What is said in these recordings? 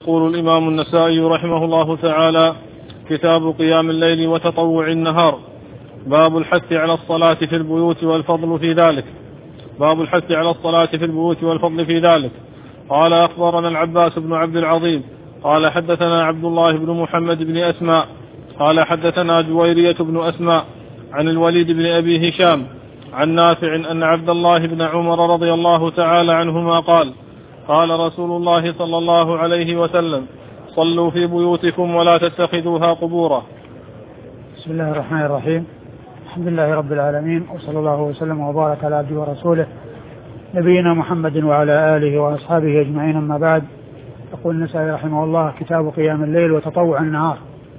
يقول الإمام النسائي رحمه الله تعالى: كتاب قيام الليل وتطوع النهار. باب الحث على الصلاة في البيوت والفضل في ذلك. باب الحث على الصلاة في البيوت والفضل في ذلك. قال: أخبرنا العباس بن عبد العظيم قال: حدثنا عبد الله بن محمد بن أسماء قال: حدثنا جويرية بن أسماء عن الوليد بن أبي هشام عن نافع أن عبد الله بن عمر رضي الله تعالى عنهما قال: قال رسول الله صلى الله عليه وسلم: صلوا في بيوتكم ولا تتخذوها قبورا. بسم الله الرحمن الرحيم. الحمد لله رب العالمين، وصلى الله وسلم وبارك على عبده ورسوله نبينا محمد وعلى آله وأصحابه أجمعين، أما بعد. يقول النسائي رحمه الله: كتاب قيام الليل وتطوع النهار.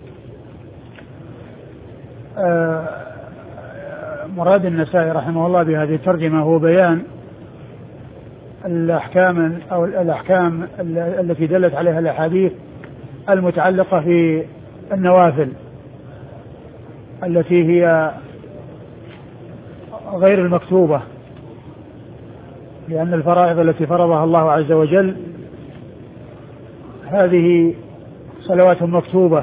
مراد النسائي رحمه الله بهذه الترجمة هو بيان الأحكام التي دلت عليها الأحاديث المتعلقة في النوافل التي هي غير المكتوبة، لأن الفرائض التي فرضها الله عز وجل هذه صلوات مكتوبة،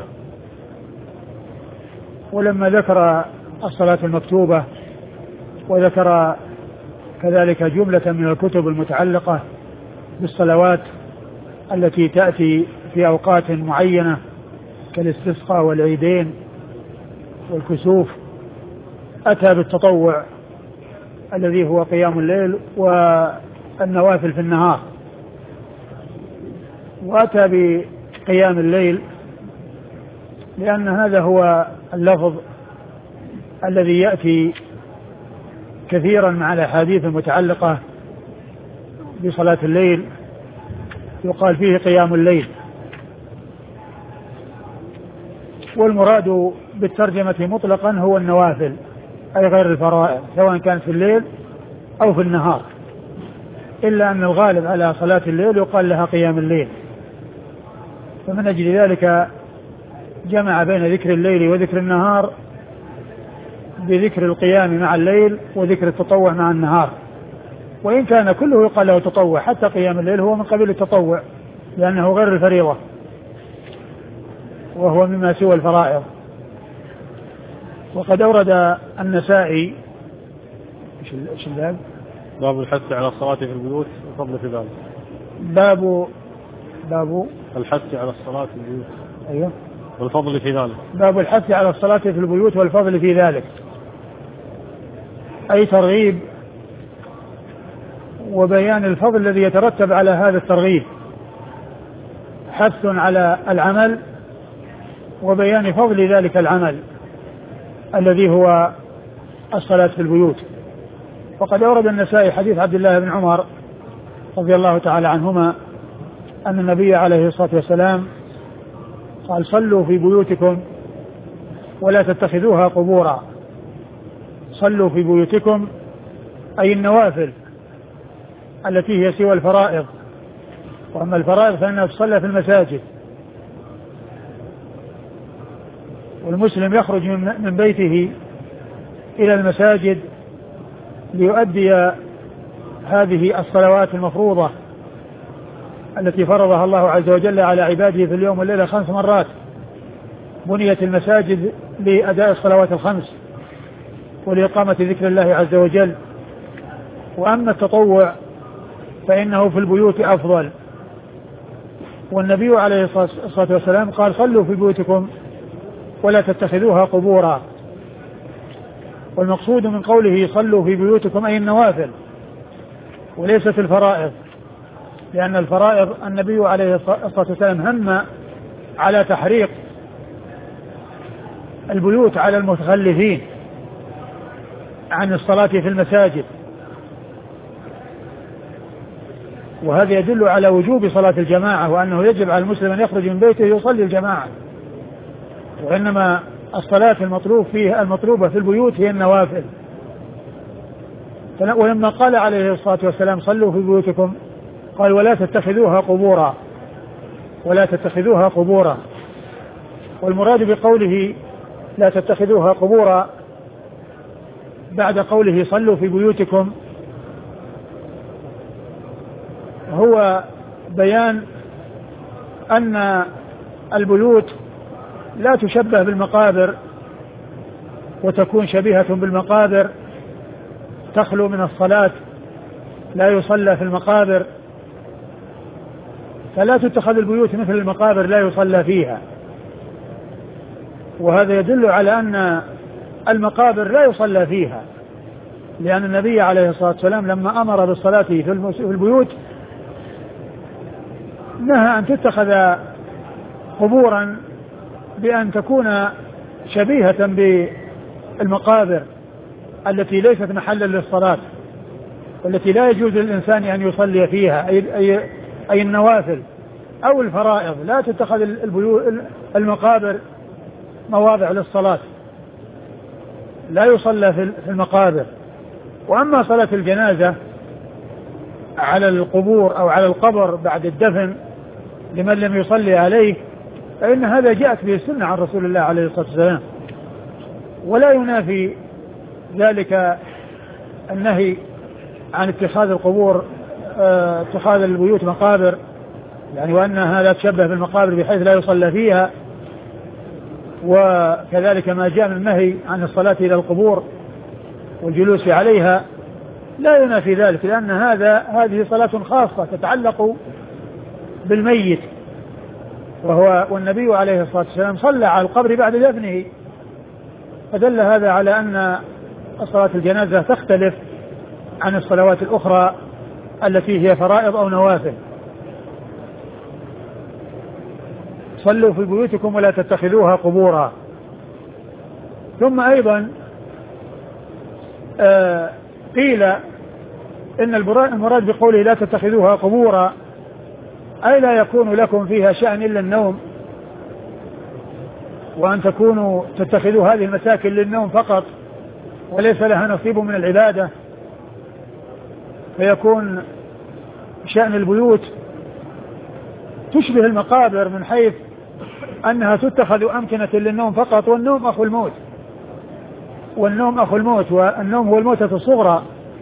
ولما ذكر الصلاة المكتوبة وذكر كذلك جملة من الكتب المتعلقة بالصلوات التي تأتي في أوقات معينة كالاستسقاء والعيدين والكسوف، أتى بالتطوع الذي هو قيام الليل والنوافل في النهار، وأتى بقيام الليل لأن هذا هو اللفظ الذي يأتي كثيرا مع الأحاديث المتعلقة بصلاة الليل، يقال فيه قيام الليل. والمراد بالترجمة مطلقا هو النوافل، أي غير الفرائض، سواء كانت في الليل أو في النهار، إلا أن الغالب على صلاة الليل يقال لها قيام الليل. فمن أجل ذلك جمع بين ذكر الليل وذكر النهار بذكر القيام مع الليل وذكر التطوع مع النهار، وإن كان كله يقال له تطوع، حتى قيام الليل هو من قبيل التطوع لأنه غير الفريضة وهو مما سوى الفرائض. وقد أورد النسائي باب الحث على الصلاة في البيوت والفضل في ذلك. باب الحث على الصلاة في البيوت، أيوه، والفضل في ذلك. باب الحث على الصلاة في البيوت والفضل في ذلك، أي ترغيب وبيان الفضل الذي يترتب على هذا الترغيب، حث على العمل وبيان فضل ذلك العمل الذي هو الصلاة في البيوت. وقد أورد النسائي حديث عبد الله بن عمر رضي الله تعالى عنهما أن النبي عليه الصلاة والسلام قال: صلوا في بيوتكم ولا تتخذوها قبورا. صلوا في بيوتكم أي النوافل التي هي سوى الفرائض، وأما الفرائض فإنها تصلى في المساجد، والمسلم يخرج من بيته إلى المساجد ليؤدي هذه الصلوات المفروضة التي فرضها الله عز وجل على عباده في اليوم والليلة 5 مرات. بنيت المساجد لأداء الصلوات ال5 ولإقامة ذكر الله عز وجل. وأما التطوع فإنه في البيوت أفضل، والنبي عليه الصلاة والسلام قال: صلوا في بيوتكم ولا تتخذوها قبورا. والمقصود من قوله صلوا في بيوتكم أي النوافل وليست الفرائض، لأن الفرائض النبي عليه الصلاة والسلام هم على تحريق البيوت على المتخلفين عن الصلاة في المساجد، وهذا يدل على وجوب صلاة الجماعة، وأنه يجب على المسلم أن يخرج من بيته يصلي الجماعة. وإنما الصلاة المطلوبة في البيوت هي النوافل. ولما قال عليه الصلاة والسلام: صلوا في بيوتكم، قال: ولا تتخذوها قبورا، ولا تتخذوها قبورا. والمراد بقوله لا تتخذوها قبورا بعد قوله صلوا في بيوتكم هو بيان أن البيوت لا تشبه بالمقابر وتكون شبيهة بالمقابر، تخلو من الصلاة، لا يصلى في المقابر، فلا تتخذ البيوت مثل المقابر لا يصلى فيها. وهذا يدل على أن المقابر لا يصلى فيها، لأن النبي عليه الصلاة والسلام لما أمر بالصلاة في البيوت نهى أن تتخذ قبورا بأن تكون شبيهة بالمقابر التي ليست محلا للصلاة، والتي لا يجوز للإنسان أن يصلي فيها، أي النوافل أو الفرائض، لا تتخذ المقابر مواضع للصلاة، لا يصلى في المقابر. وأما صلاة الجنازة على القبور أو على القبر بعد الدفن لمن لم يصلي عليه، فإن هذا جاءت به السنة عن رسول الله عليه الصلاة والسلام، ولا ينافي ذلك النهي عن اتخاذ القبور اتخاذ البيوت مقابر، يعني وأنها لا تشبه بالمقابر بحيث لا يصلى فيها. وكذلك ما جاء من النهي عن الصلاة إلى القبور والجلوس عليها لا ينافي ذلك، لأن هذه صلاة خاصة تتعلق بالميت، والنبي عليه الصلاة والسلام صلى على القبر بعد دفنه، فدل هذا على أن صلاة الجنازة تختلف عن الصلوات الأخرى التي هي فرائض أو نوافل. صلوا في بيوتكم ولا تتخذوها قبورا. ثم أيضا قيل إن المراد بقوله لا تتخذوها قبورا أي لا يكون لكم فيها شأن إلا النوم، وأن تكونوا تتخذوا هذه المساكن للنوم فقط وليس لها نصيب من العبادة، فيكون شأن البيوت تشبه المقابر من حيث أنها تتخذ أمكنة للنوم فقط، والنوم أخو الموت، والنوم هو الموتة الصغرى.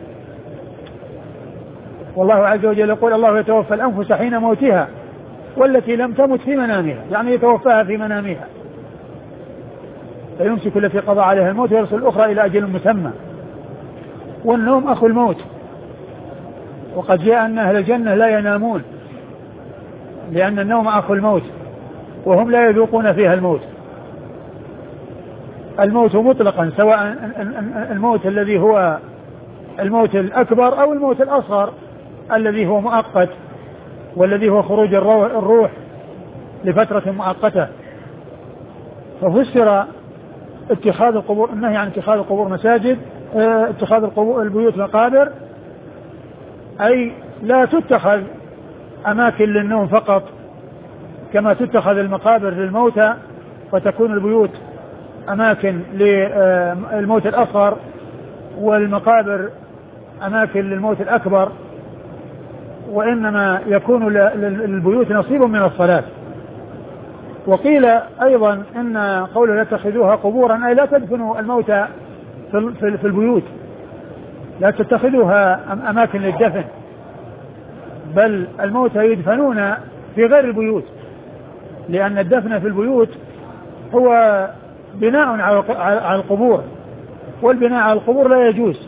والله عز وجل يقول الله يتوفى الأنفس حين موتها والتي لم تمت في منامها، يعني يتوفاها في منامها، فيمسك التي قضى عليها الموت ويرسل الأخرى إلى أجل مسمى. والنوم أخو الموت، وقد جاء أن أهل الجنة لا ينامون لأن النوم أخو الموت وهم لا يذوقون فيها الموت. الموت مطلقا، سواء الموت الذي هو الموت الأكبر أو الموت الأصغر الذي هو مؤقت، والذي هو خروج الروح لفترة مؤقتة. ففسر اتخاذ القبور، النهي عن اتخاذ القبور مساجد، اتخاذ البيوت مقابر، أي لا تتخذ أماكن للنوم فقط كما تتخذ المقابر للموتى، وتكون البيوت أماكن للموت الأصغر والمقابر أماكن للموت الأكبر، وإنما يكون للبيوت نصيب من الصلاة. وقيل أيضا إن قوله لا تتخذوها قبورا أي لا تدفنوا الموتى في البيوت، لا تتخذوها أماكن للدفن، بل الموتى يدفنون في غير البيوت، لأن الدفن في البيوت هو بناء على القبور، والبناء على القبور لا يجوز،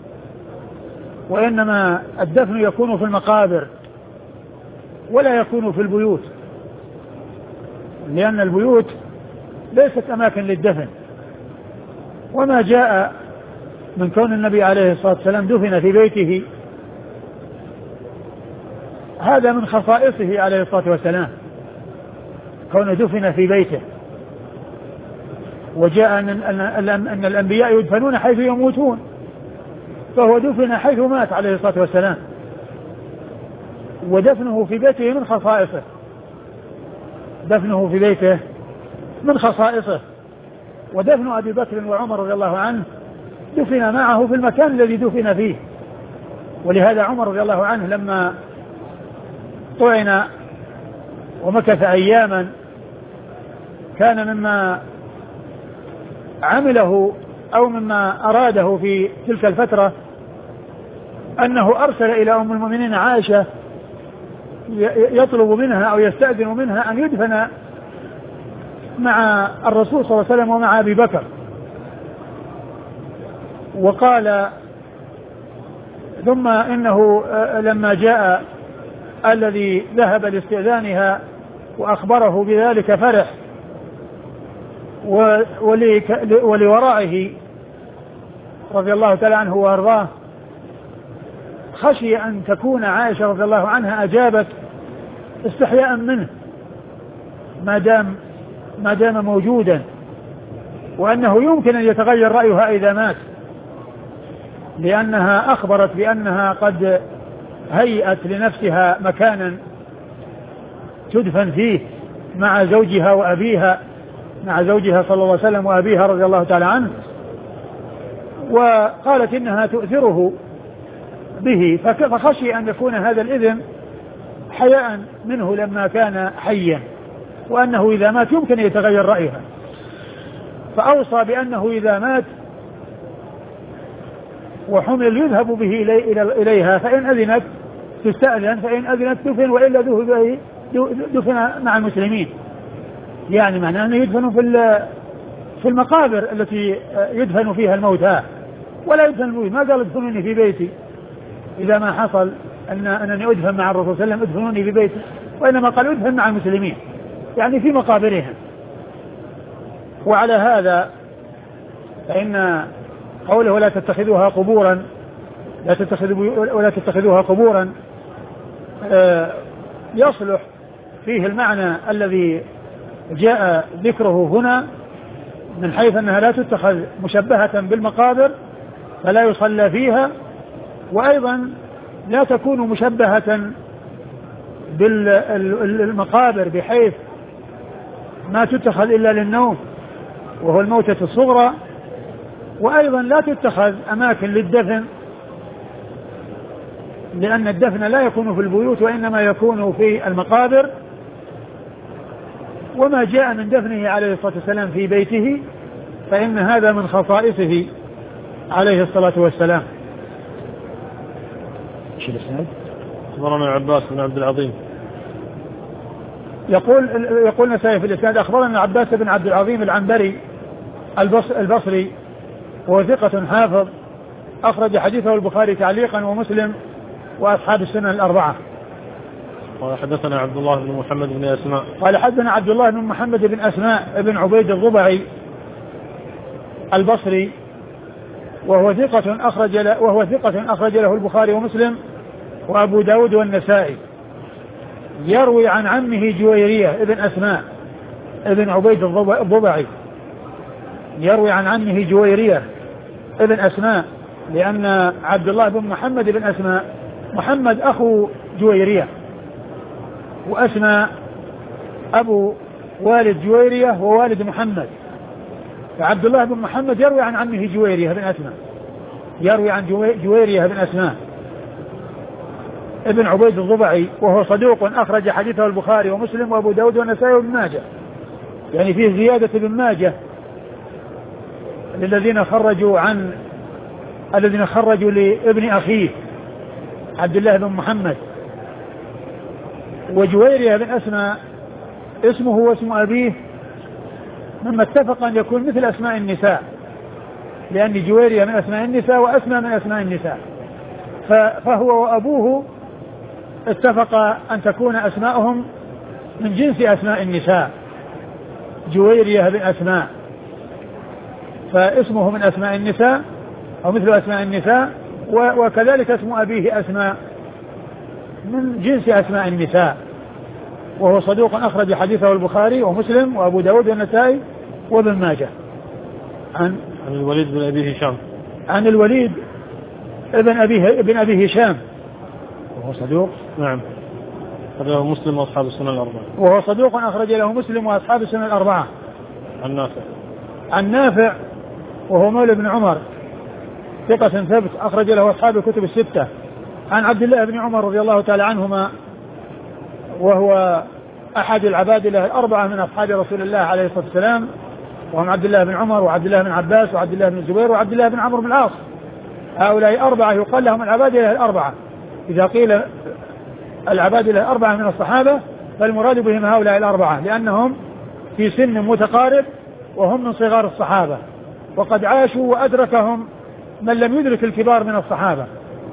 وإنما الدفن يكون في المقابر ولا يكون في البيوت، لأن البيوت ليست أماكن للدفن. وما جاء من كون النبي عليه الصلاة والسلام دفن في بيته هذا من خصائصه عليه الصلاة والسلام، كون دفن في بيته. وجاء أن الأنبياء يدفنون حيث يموتون، فهو دفن حيث مات عليه الصلاة والسلام، ودفنه في بيته من خصائصه، دفنه في بيته من خصائصه. ودفن أبي بكر وعمر رضي الله عنه دفن معه في المكان الذي دفن فيه، ولهذا عمر رضي الله عنه لما طعن ومكث أياما كان مما عمله أو مما أراده في تلك الفترة أنه أرسل إلى أم المؤمنين عائشة يطلب منها أو يستأذن منها أن يدفن مع الرسول صلى الله عليه وسلم ومع أبي بكر. وقال ثم إنه لما جاء الذي ذهب لاستئذانها وأخبره بذلك فرح، ولوراءه رضي الله تعالى عنه وأرضاه خشي أن تكون عائشة رضي الله عنها أجابت استحياء منه ما دام موجودا، وأنه يمكن أن يتغير رأيها إذا مات، لأنها أخبرت بأنها قد هيأت لنفسها مكانا تدفن فيه مع زوجها وأبيها، مع زوجها صلى الله عليه وسلم وأبيها رضي الله تعالى عنه، وقالت إنها تؤثره به، فخشي أن يكون هذا الإذن حياء منه لما كان حيا، وأنه إذا مات يمكن أن يتغير رأيها، فأوصى بأنه إذا مات وحمل يذهب به إليها، فإن أذنت تستأذن، فإن أذنت دفن، وإلا دفن مع المسلمين. يعني معناه أنه يدفن في المقابر التي يدفن فيها الموتى، ولا يدفن الموت. ما قال ادفنوني في بيتي إذا ما حصل أنني أدفن مع الرسول صلى الله عليه وسلم، ادفنوني في بيتي، وإنما قال ادفن مع المسلمين، يعني في مقابرهم. وعلى هذا فإن قوله ولا تتخذوها قبورا، ولا تتخذوها قبورا يصلح فيه المعنى الذي جاء ذكره هنا، من حيث أنها لا تتخذ مشبهة بالمقابر فلا يصلى فيها، وأيضا لا تكون مشبهة بالمقابر بحيث ما تتخذ إلا للنوم وهو الموتة الصغرى، وأيضا لا تتخذ أماكن للدفن، لأن الدفن لا يكون في البيوت وإنما يكون في المقابر. وما جاء من دفنه عليه الصلاة والسلام في بيته فإن هذا من خصائصه عليه الصلاة والسلام. أخبرنا عباس بن عبد العظيم، يقول نسائي في الإسناد أخبرنا عباس بن عبد العظيم العنبري البصري، وهو ثقة حافظ أخرج حديثه البخاري تعليقا ومسلم وأصحاب السنن الأربعة. قال حدثنا عبد الله بن محمد بن أسماء، قال حدثنا عبد الله بن محمد بن أسماء بن عبيد الضبعي البصري، وهو ثقة أخرج له البخاري ومسلم وأبو داود والنسائي. يروي عن عمه جويرية ابن أسماء ابن عبيد الضبعي، يروي عن عمه جويرية ابن أسماء، لأن عبد الله بن محمد بن أسماء محمد أخو جويرية، وأسماء أبو والد جويرية ووالد محمد، فعبد الله بن محمد يروي عن عمه جويرية بن أسماء، يروي عن جويرية بن أسماء ابن عبيد الضبعي، وهو صدوق أخرج حديثه البخاري ومسلم وأبو داود والنسائي وابن ماجه، يعني فيه زيادة ابن ماجه للذين خرجوا لابن أخيه عبد الله بن محمد. وجويرية بن أسماء اسمه واسم أبيه مما اتفق أن يكون مثل أسماء النساء، لأن جويرية من أسماء النساء وأسماء من أسماء النساء، فهو وأبوه اتفق أن تكون أسماءهم من جنس أسماء النساء، جويرية بن أسماء، فاسمه من أسماء النساء أو مثل أسماء النساء، وكذلك اسم أبيه أسماء من جنس أسماء النساء، وهو صدوق أخرج حديثه البخاري ومسلم وأبو داود والنسائي وابن ماجه. عن الوليد بن أبي هشام، عن الوليد ابن أبي هشام، وهو صدوق، نعم، أخرج له مسلم وأصحاب السنن الأربعة، وهو صدوق أخرج له مسلم وأصحاب السنن الأربعة. عن نافع وهو مولى بن عمر ثقة ثبت أخرج له أصحاب الكتب الستة. عن عبد الله بن عمر رضي الله تعالى عنهما، وهو أحد العبادلة الأربعة من أصحاب رسول الله عليه الصلاة والسلام، وهم عبد الله بن عمر وعبد الله بن عباس وعبد الله بن الزبير وعبد الله بن عمرو بن العاص. هؤلاء أربعة يقال لهم العبادلة الأربعة. إذا قيل العبادلة الأربعة من الصحابة فالمراد بهم هؤلاء الأربعة لأنهم في سن متقارب وهم من صغار الصحابة وقد عاشوا وأدركهم من لم يدرك الكبار من الصحابة.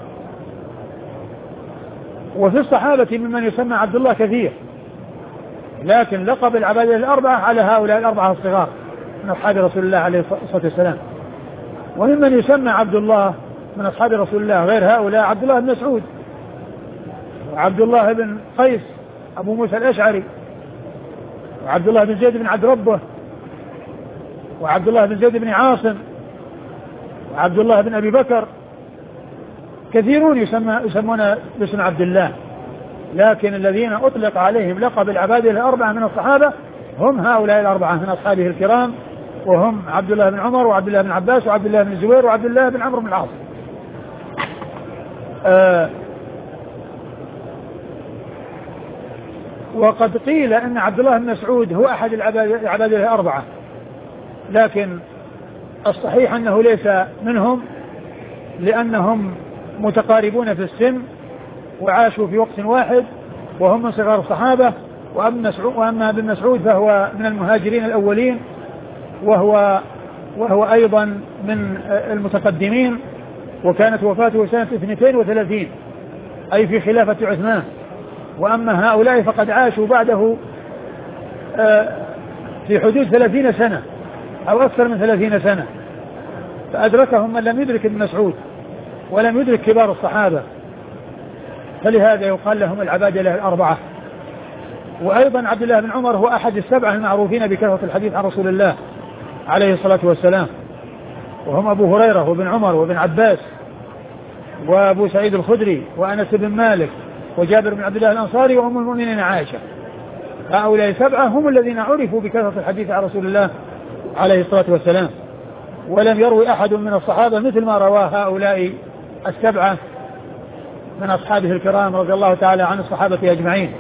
وفي الصحابة ممن يسمى عبد الله كثير، لكن لقب العبادلة الأربعة على هؤلاء الأربعة الصغار من أصحاب رسول الله عليه الصلاة والسلام. وممن يسمى عبد الله من أصحاب رسول الله غير هؤلاء عبد الله بن مسعود وعبد الله بن قيس أبو موسى الأشعري وعبد الله بن زيد بن عبد ربه وعبد الله بن زيد بن عاصم وعبد الله بن أبي بكر. كثيرون يسمون باسم عبد الله، لكن الذين أطلق عليهم لقب العبادلة الأربعة من الصحابة هم هؤلاء الأربعة من أصحابه الكرام، وهم عبد الله بن عمر وعبد الله بن عباس وعبد الله بن الزبير وعبد الله بن عمرو بن العاص. وقد قيل أن عبد الله بن مسعود هو أحد العبادلة الأربعة، لكن الصحيح أنه ليس منهم لأنهم متقاربون في السن وعاشوا في وقت واحد وهم من صغار الصحابة. وأما ابن مسعود فهو من المهاجرين الأولين وهو أيضا من المتقدمين، وكانت وفاته سنة 32 أي في خلافة عثمان. وأما هؤلاء فقد عاشوا بعده في حدود 30 سنة أو أكثر من 30 سنة، فأدركهم من لم يدرك ابن مسعود ولم يدرك كبار الصحابة، فلهذا يقال لهم العبادلة الأربعة. وأيضا عبد الله بن عمر هو أحد السبعة المعروفين بكثرة الحديث عن رسول الله عليه الصلاة والسلام، وهم أبو هريرة وابن عمر وابن عباس وأبو سعيد الخدري وأنس بن مالك وجابر بن عبد الله الأنصاري وأم المؤمنين عائشة. هؤلاء سبعة هم الذين عرفوا بكثرة الحديث عن رسول الله عليه الصلاة والسلام، ولم يروي أحد من الصحابة مثل ما رواه هؤلاء السبعة من أصحابه الكرام رضي الله تعالى عن الصحابة أجمعين.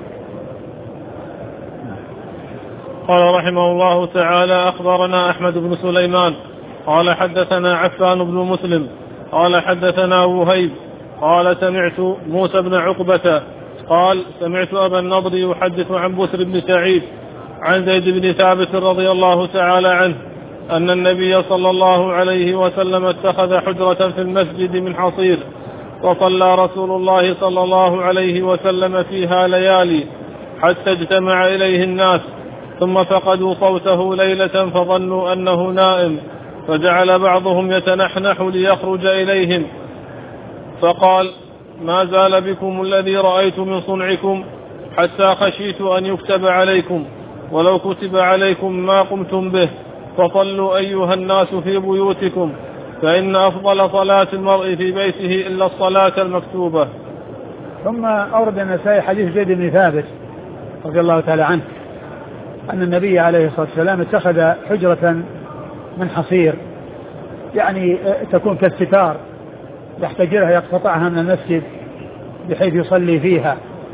قال رحمه الله تعالى: أخبرنا أحمد بن سليمان قال حدثنا عفان بن مسلم قال حدثنا وهيب قال سمعت موسى بن عقبة قال سمعت أبا النضر يحدث عن بسر بن سعيد عن زيد بن ثابت رضي الله تعالى عنه أن النبي صلى الله عليه وسلم اتخذ حجرة في المسجد من حصير، وصلى رسول الله صلى الله عليه وسلم فيها ليالي حتى اجتمع إليه الناس، ثم فقدوا صوته ليلة فظنوا أنه نائم، فجعل بعضهم يتنحنح ليخرج إليهم، فقال: ما زال بكم الذي رأيت من صنعكم حتى خشيت أن يكتب عليكم، ولو كتب عليكم ما قمتم به، فصلوا أيها الناس في بيوتكم، فإن أفضل صلاة المرء في بيته إلا الصلاة المكتوبة. ثم أورد النسائي حديث زيد بن ثابت رضي الله تعالى عنه أن النبي عليه الصلاة والسلام اتخذ حجرة من حصير، يعني تكون كالستار يحتجرها يقتطعها من المسجد بحيث يصلي فيها،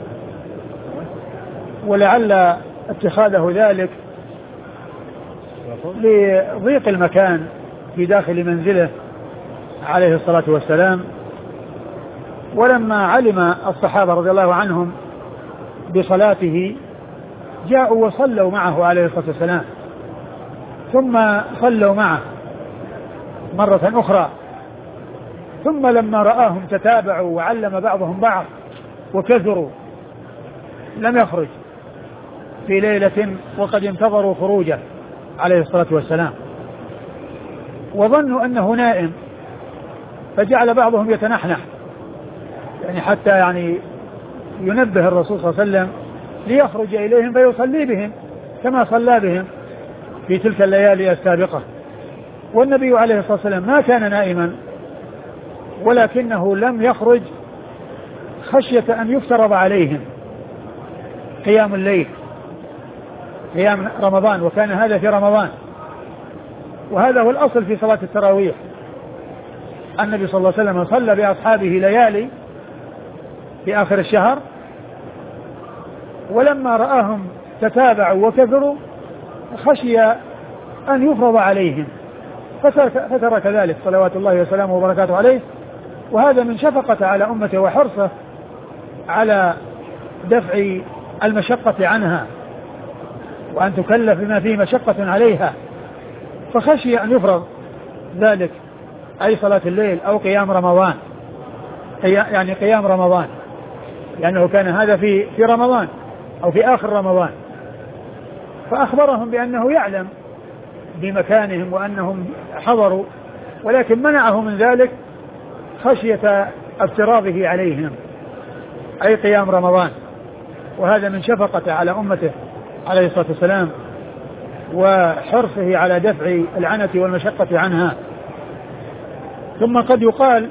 ولعل اتخاذه ذلك لضيق المكان في داخل منزله عليه الصلاة والسلام. ولما علم الصحابة رضي الله عنهم بصلاته جاءوا وصلوا معه عليه الصلاة والسلام، ثم صلوا معه مرة أخرى، ثم لما رآهم تتابعوا وعلم بعضهم بعض وكثروا لم يخرج في ليلة وقد انتظروا خروجه عليه الصلاة والسلام، وظنوا أنه نائم، فجعل بعضهم يتنحنح يعني حتى ينبه الرسول صلى الله عليه وسلم ليخرج إليهم فيصلي بهم كما صلى بهم في تلك الليالي السابقة. والنبي عليه الصلاة والسلام ما كان نائما، ولكنه لم يخرج خشية أن يفترض عليهم قيام الليل، قيام رمضان، وكان هذا في رمضان، وهذا هو الأصل في صلاة التراويح. النبي صلى الله عليه وسلم صلى بأصحابه ليالي في آخر الشهر، ولما رآهم تتابعوا وكثروا خشي أن يفرض عليهم فترك ذلك صلوات الله وسلامه وبركاته عليه. وهذا من شفقة على أمته وحرصه على دفع المشقة عنها وأن تكلف بما فيه مشقة عليها، فخشي أن يفرض ذلك أي صلاة الليل أو قيام رمضان، يعني قيام رمضان، لأنه كان هذا في رمضان أو في آخر رمضان، فأخبرهم بأنه يعلم بمكانهم وأنهم حضروا، ولكن منعه من ذلك خشية افتراضه عليهم أي قيام رمضان، وهذا من شفقته على أمته عليه الصلاة والسلام وحرصه على دفع العنة والمشقة عنها. ثم قد يقال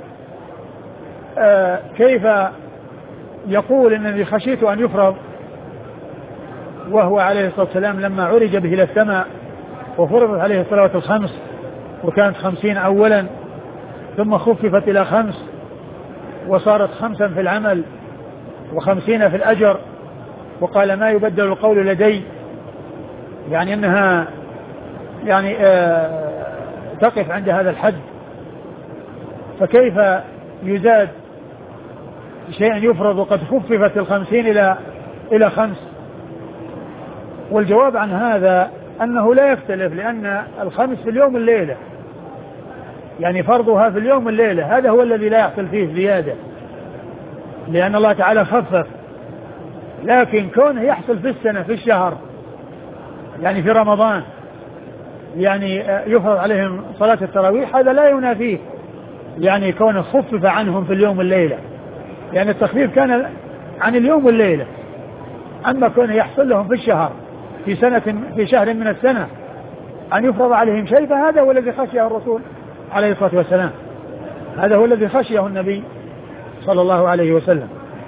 كيف يقول إنني خشيت أن يفرض وهو عليه الصلاة والسلام لما عرج به إلى السماء وفرضت عليه الصلوات الخمس وكانت 50 أولا ثم خففت إلى 5 وصارت 5 في العمل و50 في الأجر، وقال ما يبدل القول لدي، يعني أنها يعني تقف عند هذا الحد، فكيف يزاد شيئا يفرض وقد خففت 50 إلى 5؟ والجواب عن هذا أنه لا يختلف، لأن 5 في اليوم الليلة، يعني فرضها في اليوم الليلة، هذا هو الذي لا يحصل فيه زيادة، لأن الله تعالى خفف، لكن كونه يحصل في السنة في الشهر يعني في رمضان يعني يفرض عليهم صلاة التراويح، هذا لا ينافيه يعني كونه خفف عنهم في اليوم الليلة، يعني التخفيف كان عن اليوم والليلة، أما كونه يحصل لهم في الشهر في شهر من السنة أن يفرض عليهم شيء، فهذا هو الذي خشيه الرسول عليه الصلاة والسلام، هذا هو الذي خشيه النبي صلى الله عليه وسلم.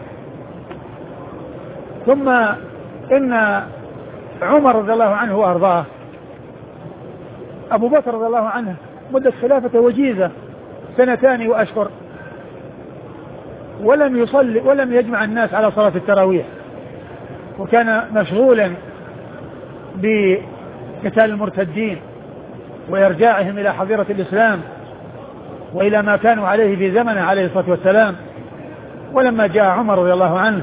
ثم إن عمر رضي الله عنه وأرضاه، أبو بكر رضي الله عنه مدة خلافته وجيزة 2 وأشهر، ولم يصلي ولم يجمع الناس على صلاة التراويح، وكان مشغولا بقتال المرتدين وإرجاعهم إلى حظيرة الإسلام وإلى ما كانوا عليه في زمنه عليه الصلاة والسلام. ولما جاء عمر رضي الله عنه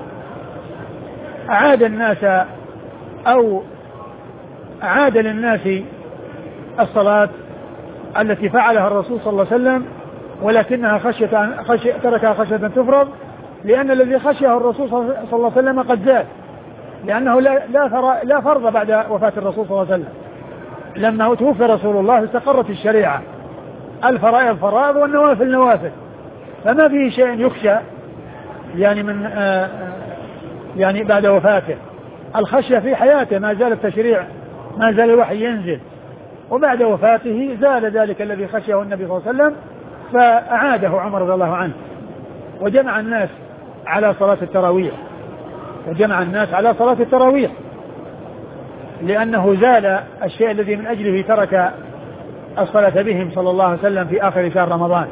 أعاد الناس أو أعاد للناس الصلاة التي فعلها الرسول صلى الله عليه وسلم، ولكنها تركها خشية تفرض، لأن الذي خشيه الرسول صلى الله عليه وسلم قد زاد، لأنه لا فرض بعد وفاة الرسول صلى الله عليه وسلم، لما توفي رسول الله استقرت الشريعة، الفرائض فرائض والنوافل نوافل، فما فيه شيء يخشى يعني من يعني بعد وفاته. الخشية في حياته ما زال التشريع، ما زال الوحي ينزل، وبعد وفاته زال ذلك الذي خشيه النبي صلى الله عليه وسلم، فأعاده عمر رضي الله عنه وجمع الناس على صلاة التراويح، لأنه زال الشيء الذي من أجله ترك الصلاة بهم صلى الله عليه وسلم في آخر شهر رمضان.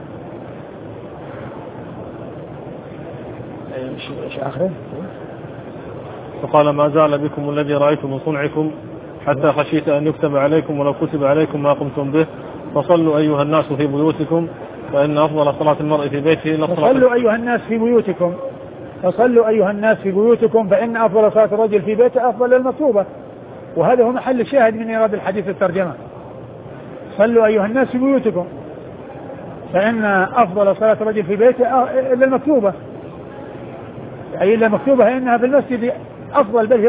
ايش آخره؟ فقال ما زال بكم الذي رأيت من صنعكم حتى خشيت أن يكتب عليكم ولو كتب عليكم ما قمتم به، فصلوا أيها الناس في بيوتكم فإن أفضل صلاة المرء في بيته إلا الصلاة. فصلوا أيها الناس في بيوتكم فإن أفضل صلاة الرجل في بيته أفضل المكتوبة، وهذا هو محل الشاهد من إيراد الحديث الترجمة. صلوا أيها الناس في بيوتكم فإن أفضل صلاة الرجل في بيته إلا المكتوبة، أي إلا المكتوبة إنها في المسجد أفضل، بل هي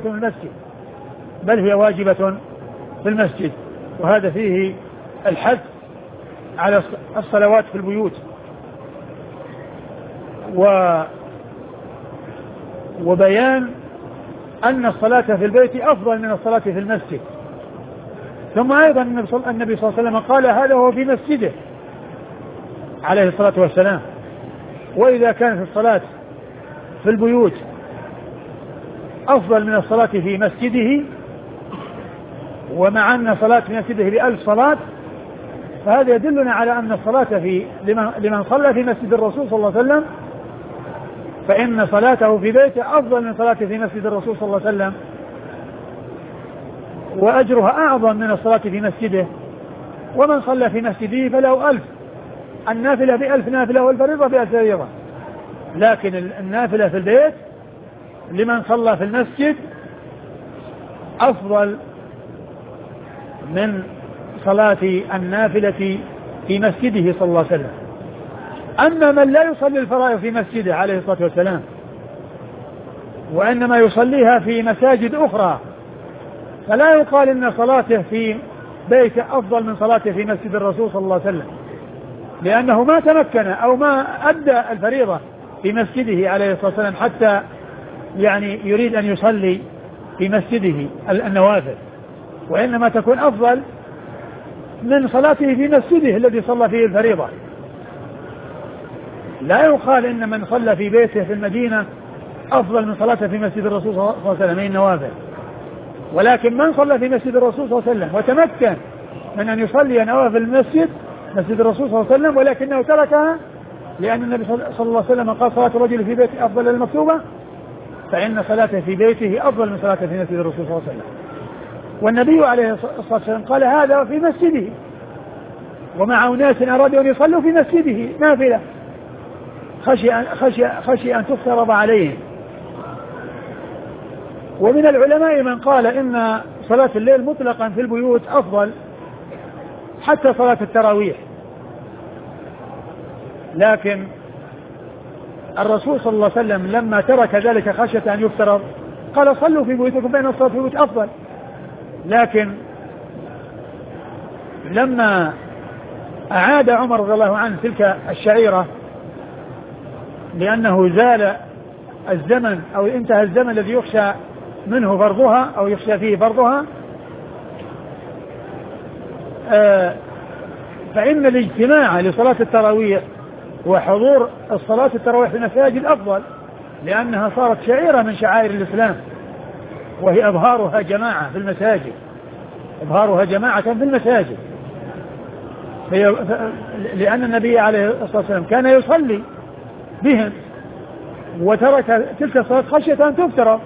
واجبة في المسجد، وهذا فيه الحث على الصلوات في البيوت وبيان أن الصلاة في البيت أفضل من الصلاة في المسجد. ثم أيضا النبي صلى الله عليه وسلم قال هذا هو في مسجده عليه الصلاة والسلام. وإذا كانت الصلاة في البيوت أفضل من الصلاة في مسجده، ومع أن صلاة في مسجده ب1000 صلاة، فهذا يدلنا على أن الصلاة لمن صلى في مسجد الرسول صلى الله عليه وسلم فإن صلاته في بيته أفضل من صلاته في مسجد الرسول صلى الله عليه وسلم، وأجرها أعظم من الصلاة في مسجده. ومن صلى في مسجده فله 1000، النافلة ب1000 نافلة والفريضة ب1000 فريضة، لكن النافلة في البيت لمن صلى في المسجد أفضل من صلاة النافلة في مسجده صلى الله عليه وسلم. أما من لا يصلي الفرائض في مسجده عليه الصلاة والسلام وإنما يصليها في مساجد أخرى فلا يقال إن صلاته في بيته أفضل من صلاته في مسجد الرسول صلى الله عليه وسلم، لأنه ما تمكن أو ما أدى الفريضة في مسجده عليه الصلاة والسلام حتى يعني يريد أن يصلي في مسجده النوافل، وإنما تكون أفضل من صلاته في مسجده الذي صلى فيه الفريضة. لا يقال إن من صلى في بيته في المدينة أفضل من صلاته في مسجد الرسول صلى الله عليه وسلم من النوافل، ولكن من صلى في مسجد الرسول صلى الله عليه وسلم وتمكن من أن يصلي نوافل المسجد مسجد الرسول صلى الله عليه وسلم ولكنه تركها لأن النبي صلى الله عليه وسلم قال صلاة الرجل في بيته أفضل المكتوبة، فإن صلاته في بيته أفضل من صلاته في مسجد الرسول صلى الله عليه وسلم. والنبي عليه الصلاة والسلام قال هذا في مسجده ومع أناس أرادوا أن يصلوا في مسجده نافلة خشي أن تفترض عليهم. ومن العلماء من قال إن صلاة الليل مطلقا في البيوت أفضل حتى صلاة التراويح، لكن الرسول صلى الله عليه وسلم لما ترك ذلك خشية أن يفترض قال صلوا في بيوتكم فإن الصلاة في البيوت أفضل. لكن لما أعاد عمر رضي الله عنه تلك الشعيرة لأنه زال الزمن أو انتهى الزمن الذي يخشى منه فرضها أو يخشى فيه فرضها، فإن الاجتماع لصلاة التراويح وحضور الصلاة التراويح في المساجد أفضل، لأنها صارت شعيرة من شعائر الإسلام وهي إظهارها جماعة في المساجد، إظهارها جماعة في المساجد، لأن النبي عليه الصلاة والسلام كان يصلي بهم وترك تلك الصلاة خشية أن تفترض،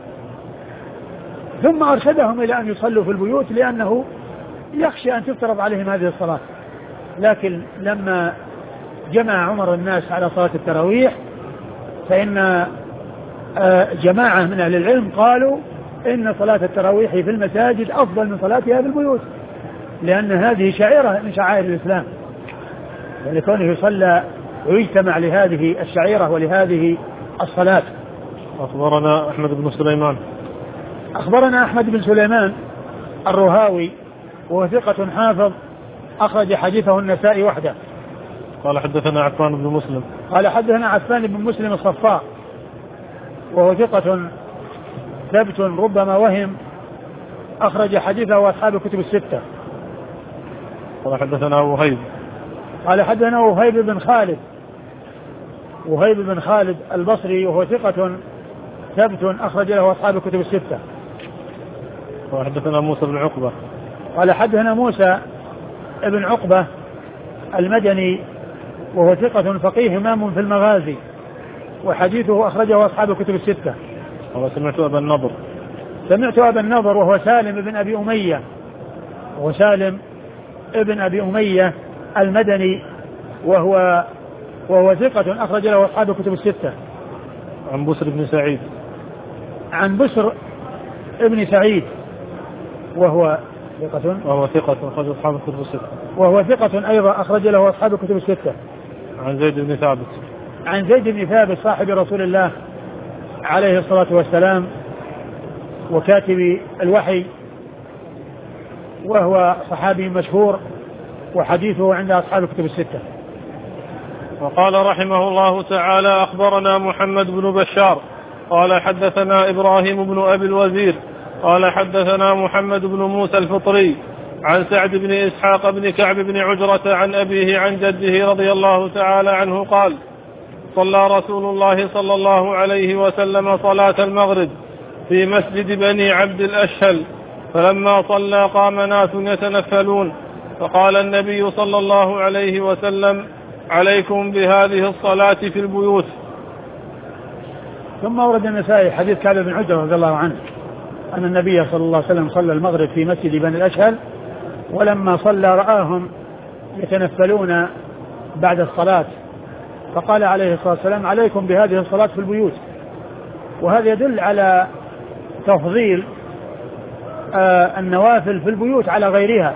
ثم أرشدهم إلى أن يصلوا في البيوت لأنه يخشى أن تفترض عليهم هذه الصلاة. لكن لما جمع عمر الناس على صلاة التراويح فإن جماعة من أهل العلم قالوا إن صلاة التراويح في المساجد أفضل من صلاتها في البيوت، لأن هذه شعيرة من شعائر الإسلام، ولكونه يصلى ويجتمع لهذه الشعيرة ولهذه الصلاة. أخبرنا أحمد بن سليمان. أخبرنا أحمد بن سليمان الرهاوي وهو ثقة حافظ أخرج حديثه النسائي وحده. قال حدثنا عفان بن مسلم. قال حدثنا عفان بن مسلم الصفاء وهو ثقة ثبت ربما وهم أخرج حديثه أصحاب الكتب الستة. قال حدثنا وهيب. قال حدثنا وهيب بن خالد وهيب بن خالد البصري وهو ثقة ثبت أخرج له أصحاب الكتب الستة. قال حدثنا موسى بن عقبة. قال حدثنا موسى بن عقبة المدني وهو ثقة فقيه إمام في المغازي وحديثه أخرجه أصحاب الكتب الستة. سمعت أبا النضر. سمعت أبا النضر وهو سالم بن أبي أمية وهو سالم ابن أبي أمية المدني وهو ثقة أخرج له أصحاب الكتب الستة. عن بسر بن سعيد. عن بسر ابن سعيد وهو ثقة أخرج أصحاب الكتب الستة. وهو ثقة أيضا أخرج له أصحاب الكتب الستة. عن زيد بن ثابت. عن زيد بن ثابت صاحب رسول الله عليه الصلاة والسلام وكاتب الوحي وهو صحابي مشهور وحديثه عند أصحاب الكتب الستة. وقال رحمه الله تعالى أخبرنا محمد بن بشار قال حدثنا إبراهيم بن أبي الوزير قال حدثنا محمد بن موسى الفطري عن سعد بن إسحاق بن كعب بن عجرة عن أبيه عن جده رضي الله تعالى عنه قال صلى رسول الله صلى الله عليه وسلم صلاة المغرب في مسجد بني عبد الأشهل، فلما صلى قام ناس يتنفلون، فقال النبي صلى الله عليه وسلم عليكم بهذه الصلاة في البيوت. ثم ورد النسائي حديث كعب بن عجرة رضي الله عنه أن النبي صلى الله عليه وسلم صلى المغرب في مسجد بني الأشهل، ولما صلى رآهم يتنفلون بعد الصلاة، فقال عليه الصلاة والسلام عليكم بهذه الصلاة في البيوت. وهذا يدل على تفضيل النوافل في البيوت على غيرها،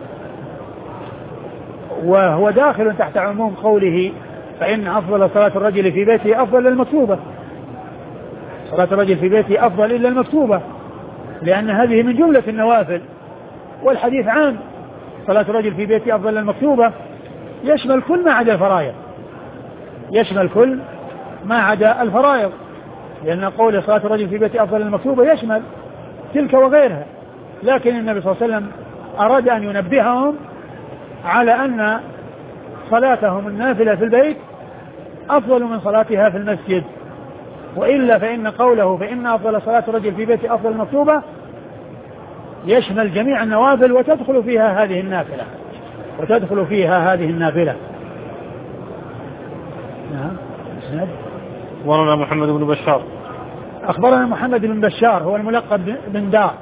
وهو داخل تحت عموم قوله فإن أفضل صلاة الرجل في بيته أفضل المكتوبة. صلاة الرجل في بيته أفضل إلا المكتوبة، لأن هذه من جملة النوافل، والحديث عام. صلاة الرجل في بيته أفضل المكتوبة يشمل كل ما عدا الفرائض، يشمل كل ما عدا الفرائض، لأن قول صلاة الرجل في بيته أفضل المكتوبة يشمل تلك وغيرها. لكن النبي صلى الله عليه وسلم أراد أن ينبههم على أن صلاتهم النافلة في البيت أفضل من صلاتها في المسجد، وإلا فإن قوله فإن أفضل صلاة الرجل في بيته أفضل المكتوبة يشمل جميع النوافل وتدخل فيها هذه النافلة، وتدخل فيها هذه النافلة. نعم. أخبرنا محمد بن بشار. أخبرنا محمد بن بشار هو الملقب بن دار،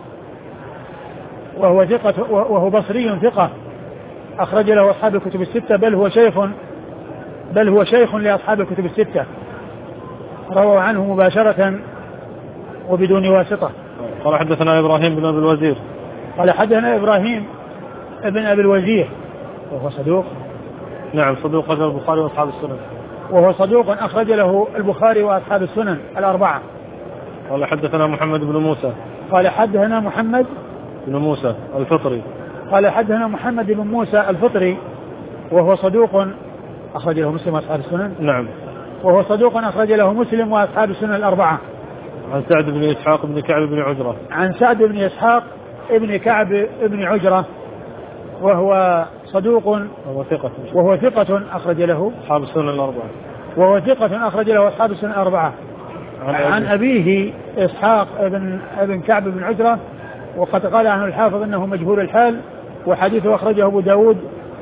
وهو ثقة، وهو بصري ثقة، أخرج له أصحاب الكتب الستة، بل هو شيخ لأصحاب الكتب الستة، رووا عنه مباشرة وبدون واسطة. قال حدثنا إبراهيم بن أبي الوزير. قال حدثنا إبراهيم بن أبي الوزير وهو صدوق. نعم صدوق، أخرج البخاري وأصحاب السنن. وهو صدوق أخرج له البخاري وأصحاب السنن الأربعة. قال حدثنا محمد بن موسى. قال حدثنا محمد بن موسى الفطري. قال حدثنا محمد بن موسى الفطري وهو صدوق أخرج له مسلم وأصحاب السنن. نعم. وهو صدوق أخرج له مسلم وأصحاب السنن الأربعة. عن سعد بن إسحاق بن كعب بن عجرة. عن سعد بن إسحاق بن كعب بن عجرة وهو صدوق وهو ثقة أخرج له أصحاب السنن الأربعة. وهو ثقة أخرج له أصحاب السنن الأربعة. عن أبيه إسحاق بن كعب بن عجرة، وقد قال عنه الحافظ أنه مجهول الحال، وحديثه أخرجه أبو داود